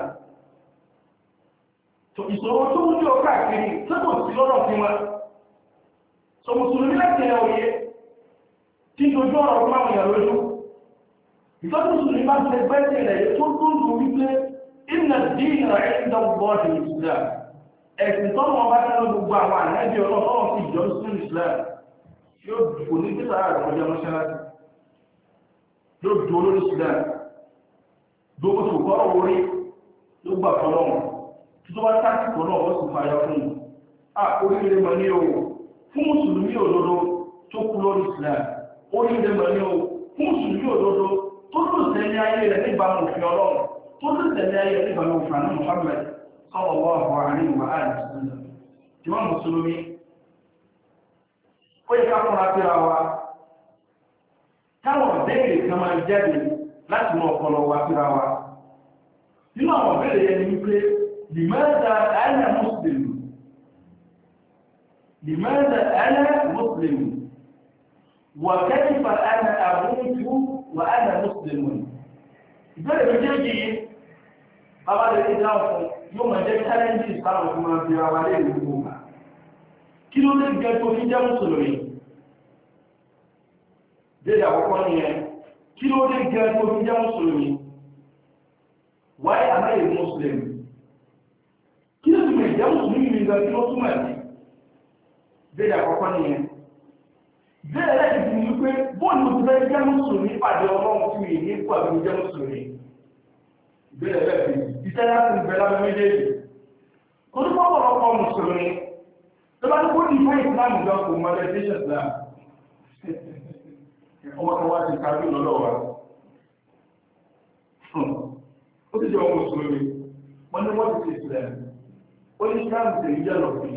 tó ìṣòro tó mú ní ọ káàkiri tẹ́kọ̀ sí lọ́rọ̀ sí wọn sọ mùsùlùmí láti ẹ̀ òye tí dojú ọ̀rọ̀ máa wọ̀nyà lójú ìtọ́jú mùsùlùmí bá ti gbẹ́sẹ̀ rẹ̀ tó dúró wípé ìnà dín rẹ̀ ń dán bọ́ọ̀dì ìsìlá ẹ̀sìn tọ́nà wọn bá tẹ́lẹ̀ gbogbo àwọn ànábì ọlọ́run sí ìjọ sí Islam yóò kò ní bí sára rẹ̀ kọjá mọ́ṣáláṣí yóò dúró lórí Sudan dókò tó kọ́ orí ló gbà fọlọ́run tó bá sáàtì kọ́ náà wọ́n sì fàyà fún un oríire mọ̀ ní o fún mùsùlùmí òdodo tó kú lórí Islam oríire mọ̀ ní o fún mùsùlùmí òdodo tó lò sẹ́ni ayé rẹ̀ níbàámu òfin ọlọ́run tó lò sẹ́ni ayé rẹ̀ níbàámu òfin àná Muhammad sallallahu alaihi wa sallam tí wọ́n mùsùlùmí ó yẹ ká fúnra síra wa táwọn béèrè kan máa jáde láti mọ ọpọlọ wa síra wa nínú àwọn béèrè yẹn ni wípé limaza ana muslim wa kayfa ana amutu wa ana muslim ìbéèrè méjèèjì yìí bàbá lè ti dáhùn fún yóò máa jẹ́ challenges táwọn fún máa fi ara lè rí gbogbo wa kí ló lè gẹ́ tó fi jẹ́ mùsùlùmí dédé àkọ́kọ́ nìyẹn kí ló lè gẹ́ tó fi jẹ́ mùsùlùmí why am I a Muslim kí ló túnmọ̀ ìjẹ́ mùsùlùmí mi gan kí ló túnmọ̀ sí dédé àkọ́kọ́ nìyẹn dédé lẹ́yìn tí wípé bóòlù ti fẹ́ jẹ́ mùsùlùmí pàdé ọlọ́run tí mi ní ipò àbí jẹ́ mùsùlùmí dédé lẹ́yìn ìṣẹ́ láti bẹ̀rẹ̀ lábẹ́ méjèèjì olùkọ́pọ̀lọpọ̀ mùsùlùmí tó bá ní kó ní ìfẹ́ ìsìlámù gan kò mọ meditation islam ọmọ kan wá ti kájú lọ́lọ́ wa ó ti jẹ́ ọmọ mùsùlùmí wọ́n ní wọ́n ti ṣe islam ó ní islam ṣe ìjẹ́ lọ sí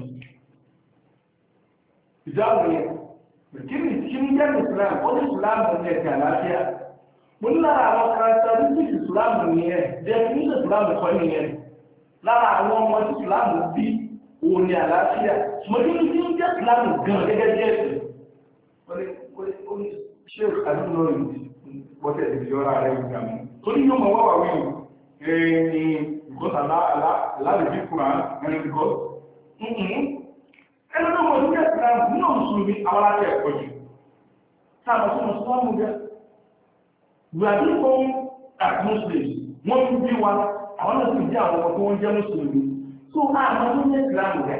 ìdáhùn yẹn kí ni jẹ́ islam ó ní islam ní ẹ̀kẹ́ àlàáfíà mo ní lára àwọn characteristics islam nìyẹn definition islam kọ́ nìyẹn lára àwọn ọmọ tí islam bí òun ni àlàáfíà ṣùgbọ́n kí ní jẹ́ islam gan gẹ́gẹ́ bí ẹ̀sìn wọ́n ní ṣe àdúgbò ìpọ́tẹ̀ ìjọra rẹ̀ ìgbàmù tó ní yóò mọ̀ wọ́wà wíwù ní ìgbọ́ta láàrín kúrò ẹni ìgbọ́ ẹni tó mọ̀ ní islam nínú mùsùlùmí àwọn aláṣẹ ẹ̀kọ́ jù sáàmù sí mùsùlùmí jẹ́ we are being born as Muslims wọ́n ń bí wa àwọn náà sì jẹ́ àwọn ọmọ tó wọ́n jẹ́ mùsùlùmí tó àwọn tó jẹ́ ìsìlámù rẹ̀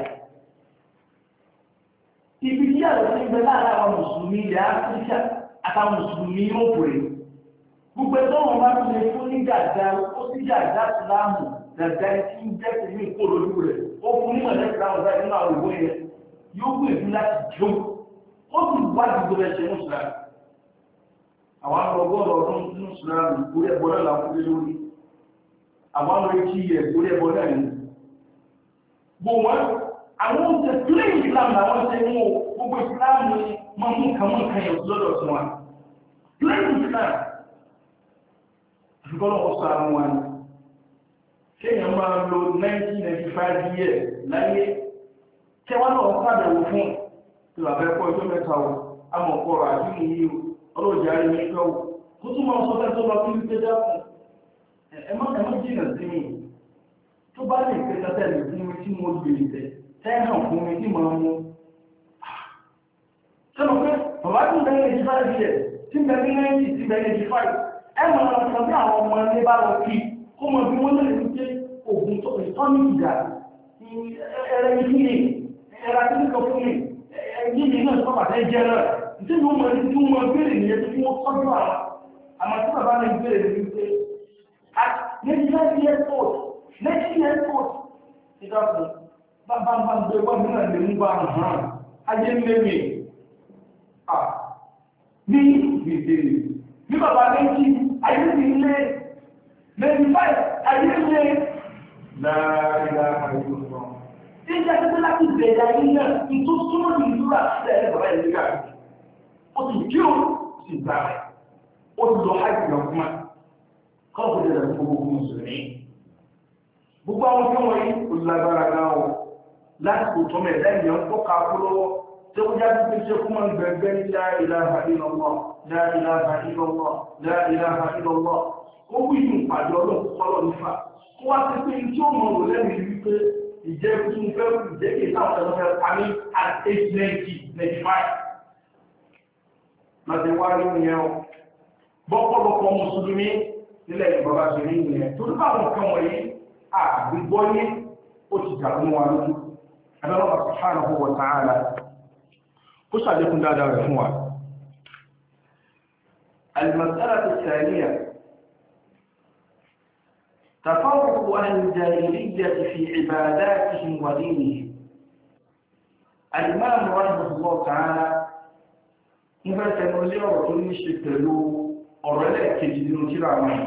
ibi tí àwọn tó ń bẹ láàárín àwọn mùsùlùmí ilẹ̀ áfíríkà àtàwọn mùsùlùmí yóò bèrè gbogbo ẹgbẹ́ wọn bá tún lè fún ní gàdá ó sì gàdá ìsìlámù gàdá tí ń jẹ́ sí ní ìkó lójú rẹ̀ ó fún ní mọ̀lẹ́ ìsìlámù báyìí nínú àwọn ìwé yẹn yóò gbìyànjú láti jó ó sì wá gbogbo ẹ̀ṣẹ̀ mùsùlùmí àwọn ọgọ́rọ̀ ọdún nínú ìsìlámù orí ẹbọ náà láfúlé lórí àwọn ọmọ ikí yẹ orí ẹbọ náà ní gbogbo àwọn oúnjẹ pílẹ̀ ìsìlámù àwọn ṣe mú gbogbo ìsìlámù ní ma mú kàmọ́ kàyẹ̀ lọ́dọ̀ sí wọn pílẹ̀ ìsìlámù àfikọ́lọ̀ ọ̀sọ̀ àwọn wọn kéèyàn máa lo 1995 years láyé kẹwàá náà sàbẹ̀wò fún tí wà fẹ́ kọ́ ọjọ́ mẹ́ta o àmọ́ ọ̀pọ̀rọ̀ àdínú yìí o ọlọ́jà rẹ̀ ní ìfẹ́ o kó tún máa sọ fẹ́ tó lọ sí wípé dákun ẹ má jìnà sí mi tó bá lè pẹ́ tẹ́tẹ́ lè fún mi tí mo lè tẹ̀ tẹ́hàn fún mi tí máa mú sọ́nà pé bàbá tí ń bẹ ní 85 years tí ń bẹ ní 90 tí ń bẹ ní 85 ẹ máa lọ sọ bí àwọn ọmọ ilé bá lọ kí kó mọ bí wọ́n lè ní pé òògùn tó ìtọ́ni ìjà ẹ̀rẹ́ ìfúnni ẹ̀rẹ́ àti nìkan fún mi yìí náà sọ́pàá tẹ́ jẹ́ náà tí wọ́n mọ̀ ní tí wọ́n bèèrè ní ẹjọ́ tí wọ́n tọ́jú àwọn àmà tí bàbá rẹ̀ bèèrè ní wípé next year sport ìdáàbò bàbá bá ń gbé wọ́n mìíràn lè ń bá hàn ayé mẹ́rin ní ìgbèrè ní bàbá méjì ayé ti lé mẹ́rin 5 ayé lé láàrín àìyíwọ̀n ìjẹ́ tẹ́tẹ́ láti bẹ̀rẹ̀ ayé náà ní tó súnmọ́ ní ìlúra sílẹ̀ ẹ̀ bàbá ìlú gàrí ó ti kí o sì gbà rẹ̀ ó ti lọ hajj lọ fún wa kọ́ọ̀kù dẹ̀ lọ fún gbogbo mùsùlùmí gbogbo àwọn tí wọ́n yí olùlágbára gan o láti kò tọ́mọ̀ ẹ̀dá ìyẹn ń kọ́ ká kú lọ́wọ́ tí ó já pípé ṣe kú máa ń gbẹ̀gbẹ́ ní la ilaha illallah la ilaha illallah la ilaha illallah ó wí ní ìpàdé ọlọ́run kọ́lọ́ nífà kó wá sí pé tí ó mọ̀ rò lẹ́nu wípé ìjẹ́ fún fẹ́ ìjẹ́ kí ìsáwọn ẹ̀lọ́fẹ́ parí at age 90-95 láti wá rí ìyẹn o bọ́pọ̀lọpọ̀ mùsùlùmí nílẹ̀ ìbọ̀bá ṣe rí ìyẹn tó ní báwọn nǹkan wọ̀nyí àgbígbọ́ ní ó ti jà fún wa lójú adọ́lọ́pàá subhanahu wa ta'ala ó ṣàlékún dáadáa rẹ̀ fún wa. المسألة الثانية تفرق أهل الجاهلية في عباداتهم ودينهم. الإمام رحمه الله تعالى nígbà tẹnu lé ọ̀rọ̀ tó ní ṣe pẹ̀lú ọ̀rọ̀ ẹlẹ́ẹ̀kejì nínú tírà wọn.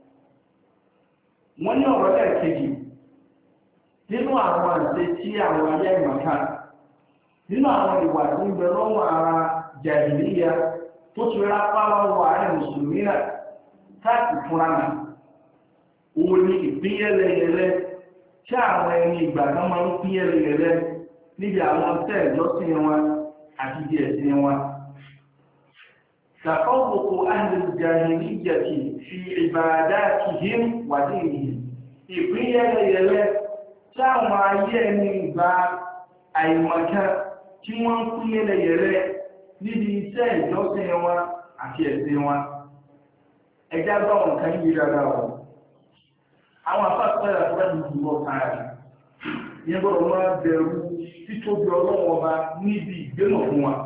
Wọ́n ní ọ̀rọ̀ ẹlẹ́ẹ̀kejì nínú àwọn àṣẹ tí àwọn ayé ìmọ̀ká nínú àwọn ìwà tó ń bẹ lọ́wọ́ ara jàhílíyà tó ti rápá lọ́wọ́ ààrẹ mùsùlùmí náà káàkì fúnra náà. Òun ni ìpínyẹlẹyẹlẹ tí àwọn ẹni ìgbà kan máa ń pínyẹlẹyẹlẹ níbi àwọn tẹ́ ìjọsìn wọn àti di ẹ̀sìn wọn. تفوق أهل الجاهلية في عباداتهم ودينهم ìpínyẹlẹyẹlẹ táwọn ayé ẹni ìgbà àìmọ̀ká tí wọ́n ń pínyẹlẹyẹlẹ níbi iṣẹ́ ìjọsìn wọn àti ẹ̀sìn wọn ẹjá bá wọn kan yí dáadáa wọn àwọn afáàpẹ́lẹ̀ fúrẹ́dì ìgbọ́ káàrí yẹn gbọ́dọ̀ máa bẹ̀rù títóbi ọlọ́wọ́ ọba níbi ìgbémọ̀ fún wa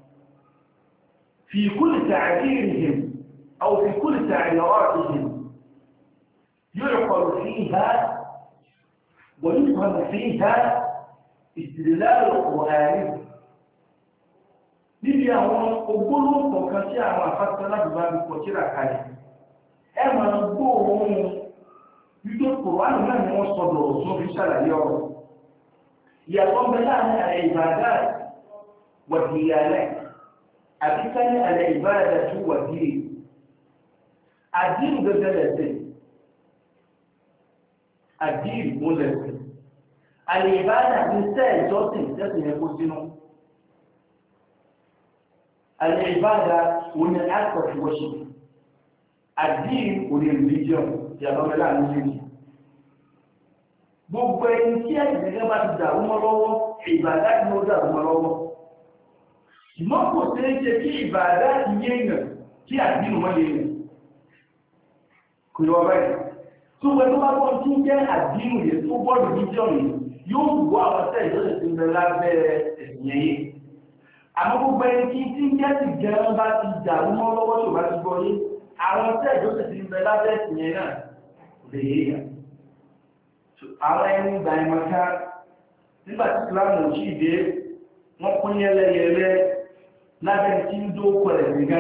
في كل تعبيرهم أو في كل تعبيراتهم يعقل فيها ويفهم فيها استدلال القرآن níbi àwọn ogólóòpọ̀ kọ̀ọ̀kan tí àwọn àfáàtà láti bá bí pọ̀ tíra kalẹ̀ ẹ ma ń gbọ́ ohun wípé Kùránì náà ni wọ́n sọ̀dọ̀ ọ̀tún fi ṣàlàyé ọ̀rọ̀ ìyàtọ̀ ń bẹ láàrin àrẹ ìbàdà wàdìyàlẹ̀ àbíkání àlẹ́ ìbáradà tó wà díè àdínú gẹ́gẹ́ lẹ́sẹ̀ àdínú mú lẹ́sẹ̀ àlẹ́ ìbáradà ní sẹ́ ìjọsìn tẹ́sìn ẹ̀kọ́ sínú àlẹ́ ìbáradà wọn ni act of worship àdínú òní religion ìyàlọ́mẹ́lá ní méjì gbogbo ẹni tí ẹ̀sìn gẹ́gẹ́ bá ti dàrú mọ́ lọ́wọ́ ìbádà ni ó dàrú mọ́ lọ́wọ́ ṣùgbọ́n kò tí ń ṣe kí ìbàdá ti yé èèyàn kí àdínú mọ́ lè rẹ̀ kò yọ báyìí tó wẹ́ tó bá bọ́ tí ń jẹ́ àdínú yẹ tó bọ́ọ̀lù níjọ́ yìí yóò wọ́ àwọn tẹ́ ìjọ́sẹ̀ tí ń bẹ lábẹ́ ẹ̀sìn yẹn àmọ́ gbogbo ẹni tí ń jẹ́ ti gẹ̀rán bá ti dàrú mọ́ lọ́wọ́ tó bá ti gbọ́ yé àwọn tẹ́ ìjọ́sẹ̀ tí ń bẹ lábẹ́ ẹ̀sìn yẹn náà lè yé yà àwọn ẹni ìgbà ìmọ̀ká nígbà tí Ìsìlámù ò sí ìdé wọ́n pín yẹlẹyẹlẹ lábẹ́ tí ń dó pẹ̀lẹ̀ nígbà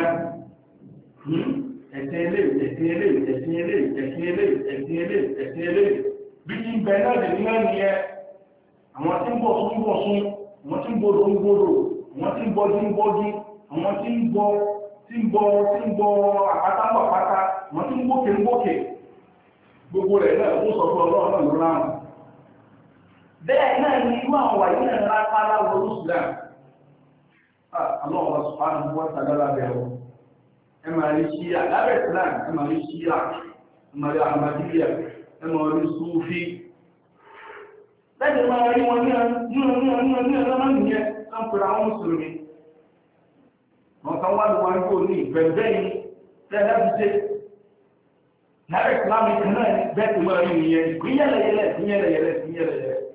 ẹ̀sìn ilé ẹ̀sìn ilé ẹ̀sìn ilé ẹ̀sìn ilé ẹ̀sìn ilé ẹ̀sìn ilé bí i ń bẹ náà lè ní náà nìyẹn àwọn tí ń bọ̀ sún bọ̀ sún àwọn tí ń gbòdò ń gbòdò àwọn tí ń bọ́jú ń bọ́jú àwọn tí ń bọ àpáta ń bọ̀ àpáta àwọn tí ń gbókè ń gbókè gbogbo rẹ̀ náà ó sọ fún ọlọ́run náà ló ráhùn bẹ́ẹ̀ náà ni irú àwọn wàyí náà rápá láwọn olùsùlám Allah subhanahu wa ta'ala bẹ̀rù ẹ máa rí ṣíyà lábẹ́ Islam ẹ máa rí ṣíyà ẹ máa rí Ahmadiyya ẹ máa rí Sufi lẹ́yìn máa rí wọn ní ọlọ́mọ nìyẹn tó ń pèrè àwọn mùsùlùmí wọn kan wá lọ́wọ́ nígbò ní ìbẹ̀rẹ̀ yìí tẹ́lẹ̀ fi ṣe lábẹ́ Islam kan náà ní bẹ́ẹ̀ tó máa rí nìyẹn ìpínyẹ̀lẹ̀yẹlẹ̀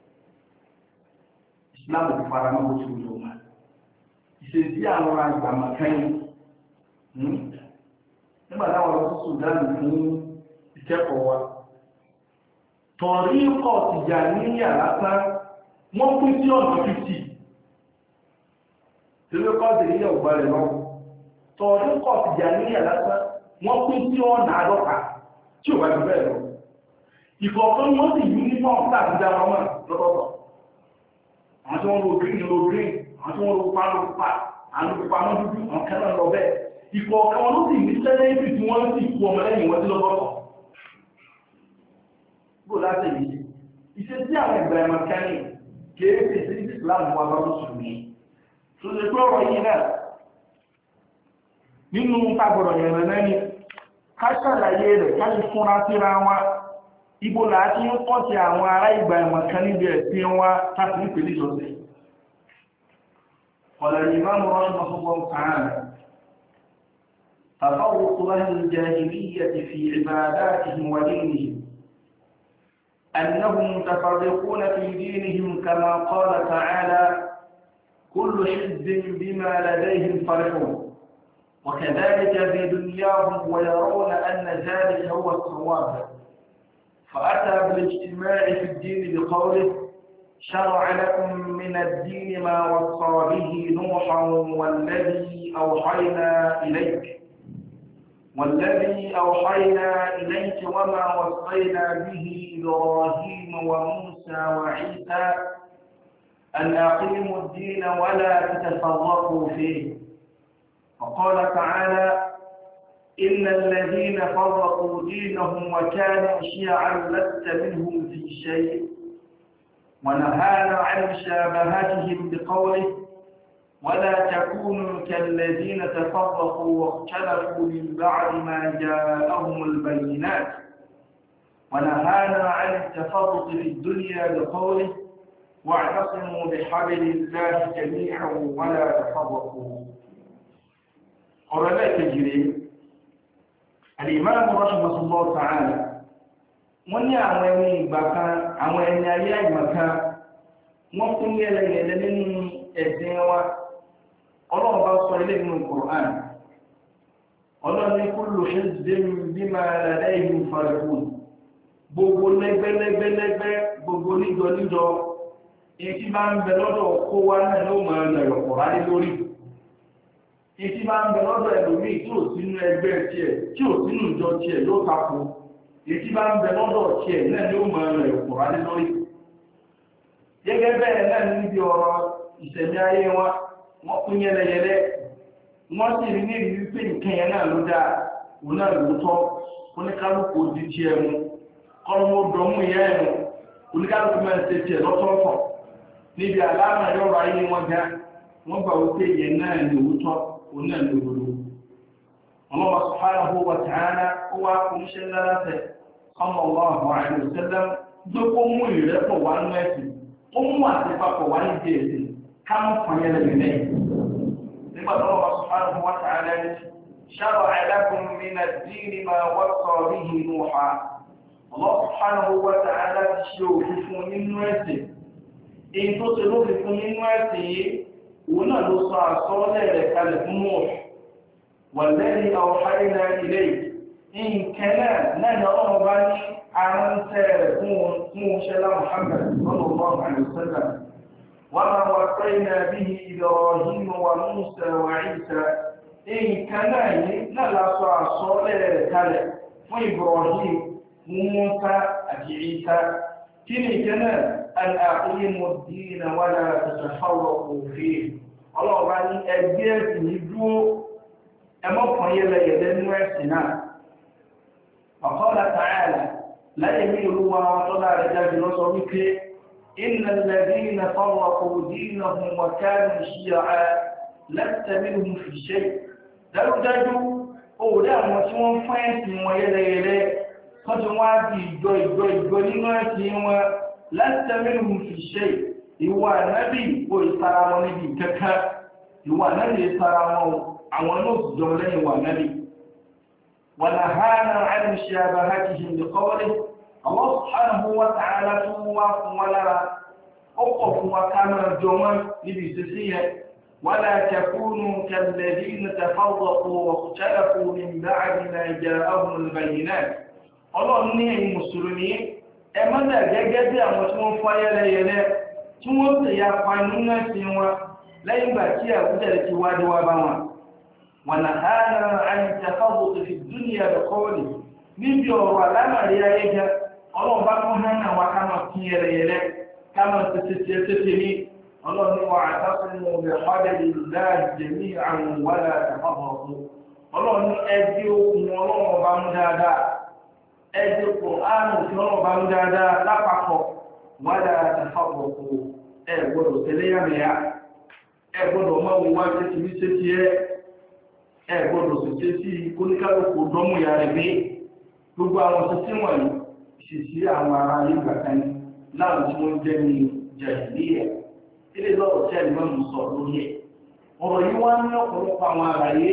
Islam ti fara mọ́ oṣù lò wọn ìṣèjì àwọn àgbàmọ̀ kẹ́yìn nígbà táwọn lọ sí Sudan fún ìkẹ́kọ̀ọ́ wa tọ̀rí kọ̀ tìjà ní yàrá wọ́n pín sí ọ̀nà 50 tí ó kọ́ tìrí yẹ̀ ògbà rẹ̀ lọ́wọ́ tọ̀rí kọ̀ tìjà ní yàrá wọ́n pín sí ọ̀nà 50 tí ò bá jù bẹ́ẹ̀ lọ ìfọ̀ọ̀kan wọ́n sì uniform láti dá wọn mọ̀ lọ́tọ̀ọ̀tọ̀ àwọn tí wọ́n lo green lo green àwọn tí wọ́n lo pupa lo pupa àwọn pupa mọ́ dúdú àwọn kẹ́lẹ́ lọ bẹ́ẹ̀ ìfọ̀ọ̀kan wọn ló sì ní sẹ́lẹ̀ ìfì tí wọ́n sì kú ọmọ lẹ́yìn wọn sí lọ́tọ̀ọ̀tọ̀ bó láti yìí iṣẹ́ tí àwọn ìgbà ẹ̀mọ̀ kẹ́ni kéèké sí Islam wà lọ́dún sùnmí tó ṣe pé ọ̀rọ̀ yìí náà nínú tágbọ̀rọ̀ yẹ̀rẹ̀ lẹ́ni ká ṣàlàyé rẹ̀ ká lè fúnra síra wọn ibo láti ń kọ́ sí àwọn ará ìgbà ẹ̀mọ̀ kan níbi ẹ̀sìn wa láti ní pèlú ìjọsìn ọ̀lẹ̀ Imam rahimahullah ta'ala تفوق أهل الجاهلية في عباداتهم ودينهم أنهم متفرقون في دينهم كما قال تعالى كل حزب بما لديهم فرحون وكذلك في دنياهم ويرون أن ذلك هو الصواب فأتى بالاجتماع في الدين بقوله شرع لكم من الدين ما وصى به نوحا والذي أوحينا إليك وما وصينا به إبراهيم وموسى وعيسى أن أقيموا الدين ولا تتفرقوا فيه وقال تعالى إن الذين فرقوا دينهم وكانوا شيعا لست منهم في شيء ونهانا عن مشابهتهم بقوله ولا تكونوا كالذين تفرقوا واختلفوا من بعد ما جاءهم البينات ونهانا عن التفرق في الدنيا بقوله واعتصموا بحبل الله جميعا ولا تفرقوا قرأت تجري الإمام رحمه الله تعالى wọ́n ní àwọn ẹni ìgbà kan àwọn ẹni ayé àìmọ̀ kan wọ́n kún yẹlẹyẹlẹ nínú ẹ̀sìn wa ọlọ́run bá sọ ilé nínú Qur'an ọlọ́run ní kullu hizbin bima ladayhim farihun gbogbo lẹ́gbẹ́lẹ́gbẹ́lẹ́gbẹ́ gbogbo níjọ èyí bá ń bẹ lọ́dọ̀ kó wá náà ló mọ̀ ẹ̀rọ Qur'an lórí èyí bá ń bẹ lọ́dọ̀ ẹlòmíì tí ò sínú ẹgbẹ́ tiẹ̀ tí ò sínú ìjọ tiẹ̀ ló tako èyí bá ń bẹ lọ́dọ̀ tiẹ̀ náà ló mọ̀ ẹ̀rọ Qur'an lórí gẹ́gẹ́ bẹ́ẹ̀ náà níbi ọ̀rọ̀ ìṣẹ̀mí ayé wọn wọ́n kún yẹlẹyẹlẹ wọ́n sì rí ní ìrírí pé nǹkan yẹn náà ló dáa òun náà ló tọ́ oníkálukú di tiẹ̀ mu kọ́lọ́mọ́ dọ́mú ìyá ẹ̀ mu oníkálukú máa ń ṣe tiẹ̀ lọ́tọ̀ọ̀tọ̀ níbi àlámà yọ̀rọ̀ ayé wọn ga wọ́n gbà wípé yẹn náà ní òótọ́ òun náà ní òdodo Allah subhanahu wa ta'ala ó wá oníṣẹ́ ńlá láti sallallahu alaihi wasallam gbé kó mú ìrẹ́pọ̀ wá nú ẹ̀sìn ó mú àti papọ̀ wá ní ìdí ẹ̀sìn káwọn fàyẹ̀lẹ̀ lẹ́yìn nígbà tó wọ́n subhanahu wa ta'ala shara'a lakum min ad-din ma wassa bihi Nuha Allah subhanahu wa ta'ala ti ṣe òfin fún nínú ẹ̀sìn èyí tó ṣe lófin fún nínú ẹ̀sìn yìí òun náà ló sọ àsọ́ọ́lẹ̀ rẹ̀ kalẹ̀ fún Nuh والذي أوحينا إليك إن كان نجرم بني أنت موسى محمد صلى الله عليه وسلم وما وصينا به إبراهيم وموسى وعيسى إن كان نلصى صالح كله وإبراهيم وموسى وعيسى كني كان أن أقيموا الدين ولا تتفرقوا فيه الله بني أجيال يدو أما فيلا يدن وعسنا فقال تعالى لا يميل وطلع رجال نصرك إن الذين فرقوا دينهم وكانوا شيعا lasta minhum fi shay dájúdájú òòrẹ́ àwọn tí wọ́n fún ẹ̀sìn wọn yẹ́lẹ́yẹ́lẹ́ wọ́n ti wá di ìjọ nínú ẹ̀sìn wọn lasta minhum fi shay ìwà nábì kò ìtara wọn níbi kẹ́kẹ́ ìwà nábì ìtara wọn àwọn náà sì jọ lẹ́yìn wà nábì wa nahana 'an mushabahatihim bi qawlihi Allah subhanahu wa ta'ala tún wá fún wa lára ó kọ̀ fún wa ká máa jọ wọn níbi ìṣesí yẹn ولا تكونوا كالذين تفرقوا واختلفوا من بعد ما جاءهم البينات Ọlọ́run ní ẹ̀yin mùsùlùmí ẹ má dà gẹ́gẹ́ bí àwọn tí wọ́n fọ́ yẹ́lẹ́yẹ́lẹ́ tí wọ́n sì ya pa nínú ẹ̀sìn wọn lẹ́yìn ìgbà tí àwùjẹ́ ti wá dé wá bá wọn. ونهانا عن التفرق في الدنيا بقوله níbi ọ̀rọ̀ àlámàrí ayé jẹ́ Ọlọ́run bá tún hàn náà wá ká máa pín yẹ́lẹ́yẹ́lẹ́ ká máa tètè ní Ọlọ́run wa'tasimu bihablillahi jami'an wa la tafarraqu. Ọlọ́run ẹbí okùn Ọlọ́run bá mú dáadáa ẹbí Kùránì tí Ọlọ́run bá mú dáadáa lápapọ̀ wa la tafarraqu ẹ gbọ́dọ̀ tẹ̀léyàmẹ̀yà ẹ gbọ́dọ̀ máa wọ wá tẹ́tí ní tẹ́tí ẹ gbọ́dọ̀ sì tẹ́tí kóníkálùkù dọ́mù ya rẹ̀ gbé gbogbo àwọn tẹ́tí wọ̀nyí ìṣìṣì àwọn ará yìí gbàkan láwọn tí wọ́n jẹ́ ní jàhílíyà ilé lọ́rọ̀ tí ẹni mọ́mù sọ lórí ẹ̀. ọ̀rọ̀ yìí wá ní ọ̀pọ̀lọpọ̀ àwọn àlàyé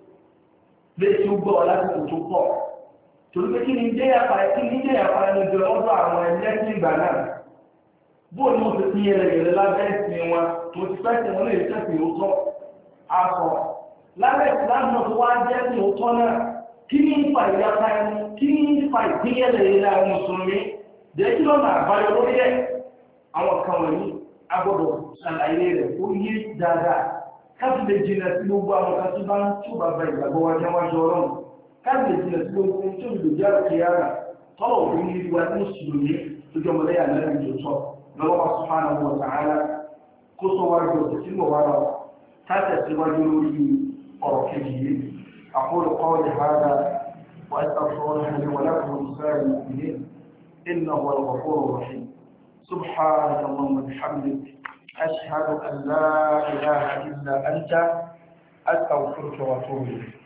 lé tí ó gbọ́ lásìkò tó pọ̀ torí pé kí ni jẹ́ yàpá ẹni jẹ́ ọdọ̀ àwọn ẹlẹ́sìn ìgbà náà bóò ní wọ́n ti pín yẹlẹyẹlẹ lábẹ́ ìsìn wọn tó ti fẹ́ tẹ̀ wọ́n lè tẹ̀sìn òótọ́ aṣọ lábẹ́ ìsìlámù náà tó wá jẹ́ sí òótọ́ náà kí ní fa ìyapa ẹni kí ní fa ìpín yẹlẹyẹlẹ àwọn mùsùlùmí jẹ́ kí lọ́nà àbáyọ lórí ẹ̀ àwọn kan wọ̀nyí agbọ́dọ̀ ṣàlàyé rẹ̀ ó yé dáadáa káàkiri lè jìnà sí gbogbo àwọn kan tó bá ń tó bàbá ìgbàgbọ́ wájú wájú ọlọ́run káàkiri lè jìnà sí gbogbo ohun tó lè jẹ́ àkíyàrá tọ́lọ̀ òfin ní ìwà ní mùsùlùmí tó jọ mọ́lẹ́yà lẹ́nu ìjọsọ lọ́wọ́ subhanahu wa ta'ala kó sọ wájú ọ̀sẹ̀ tí mo wá lọ káàkiri síwájú lórí ọ̀rọ̀ kejì yìí أقول قولي هذا وأستغفر الله لي ولكم ولسائر المؤمنين إنه هو الغفور الرحيم سبحانك اللهم وبحمدك أشهد أن لا إله إلا أنت أستغفرك وأتوب إليك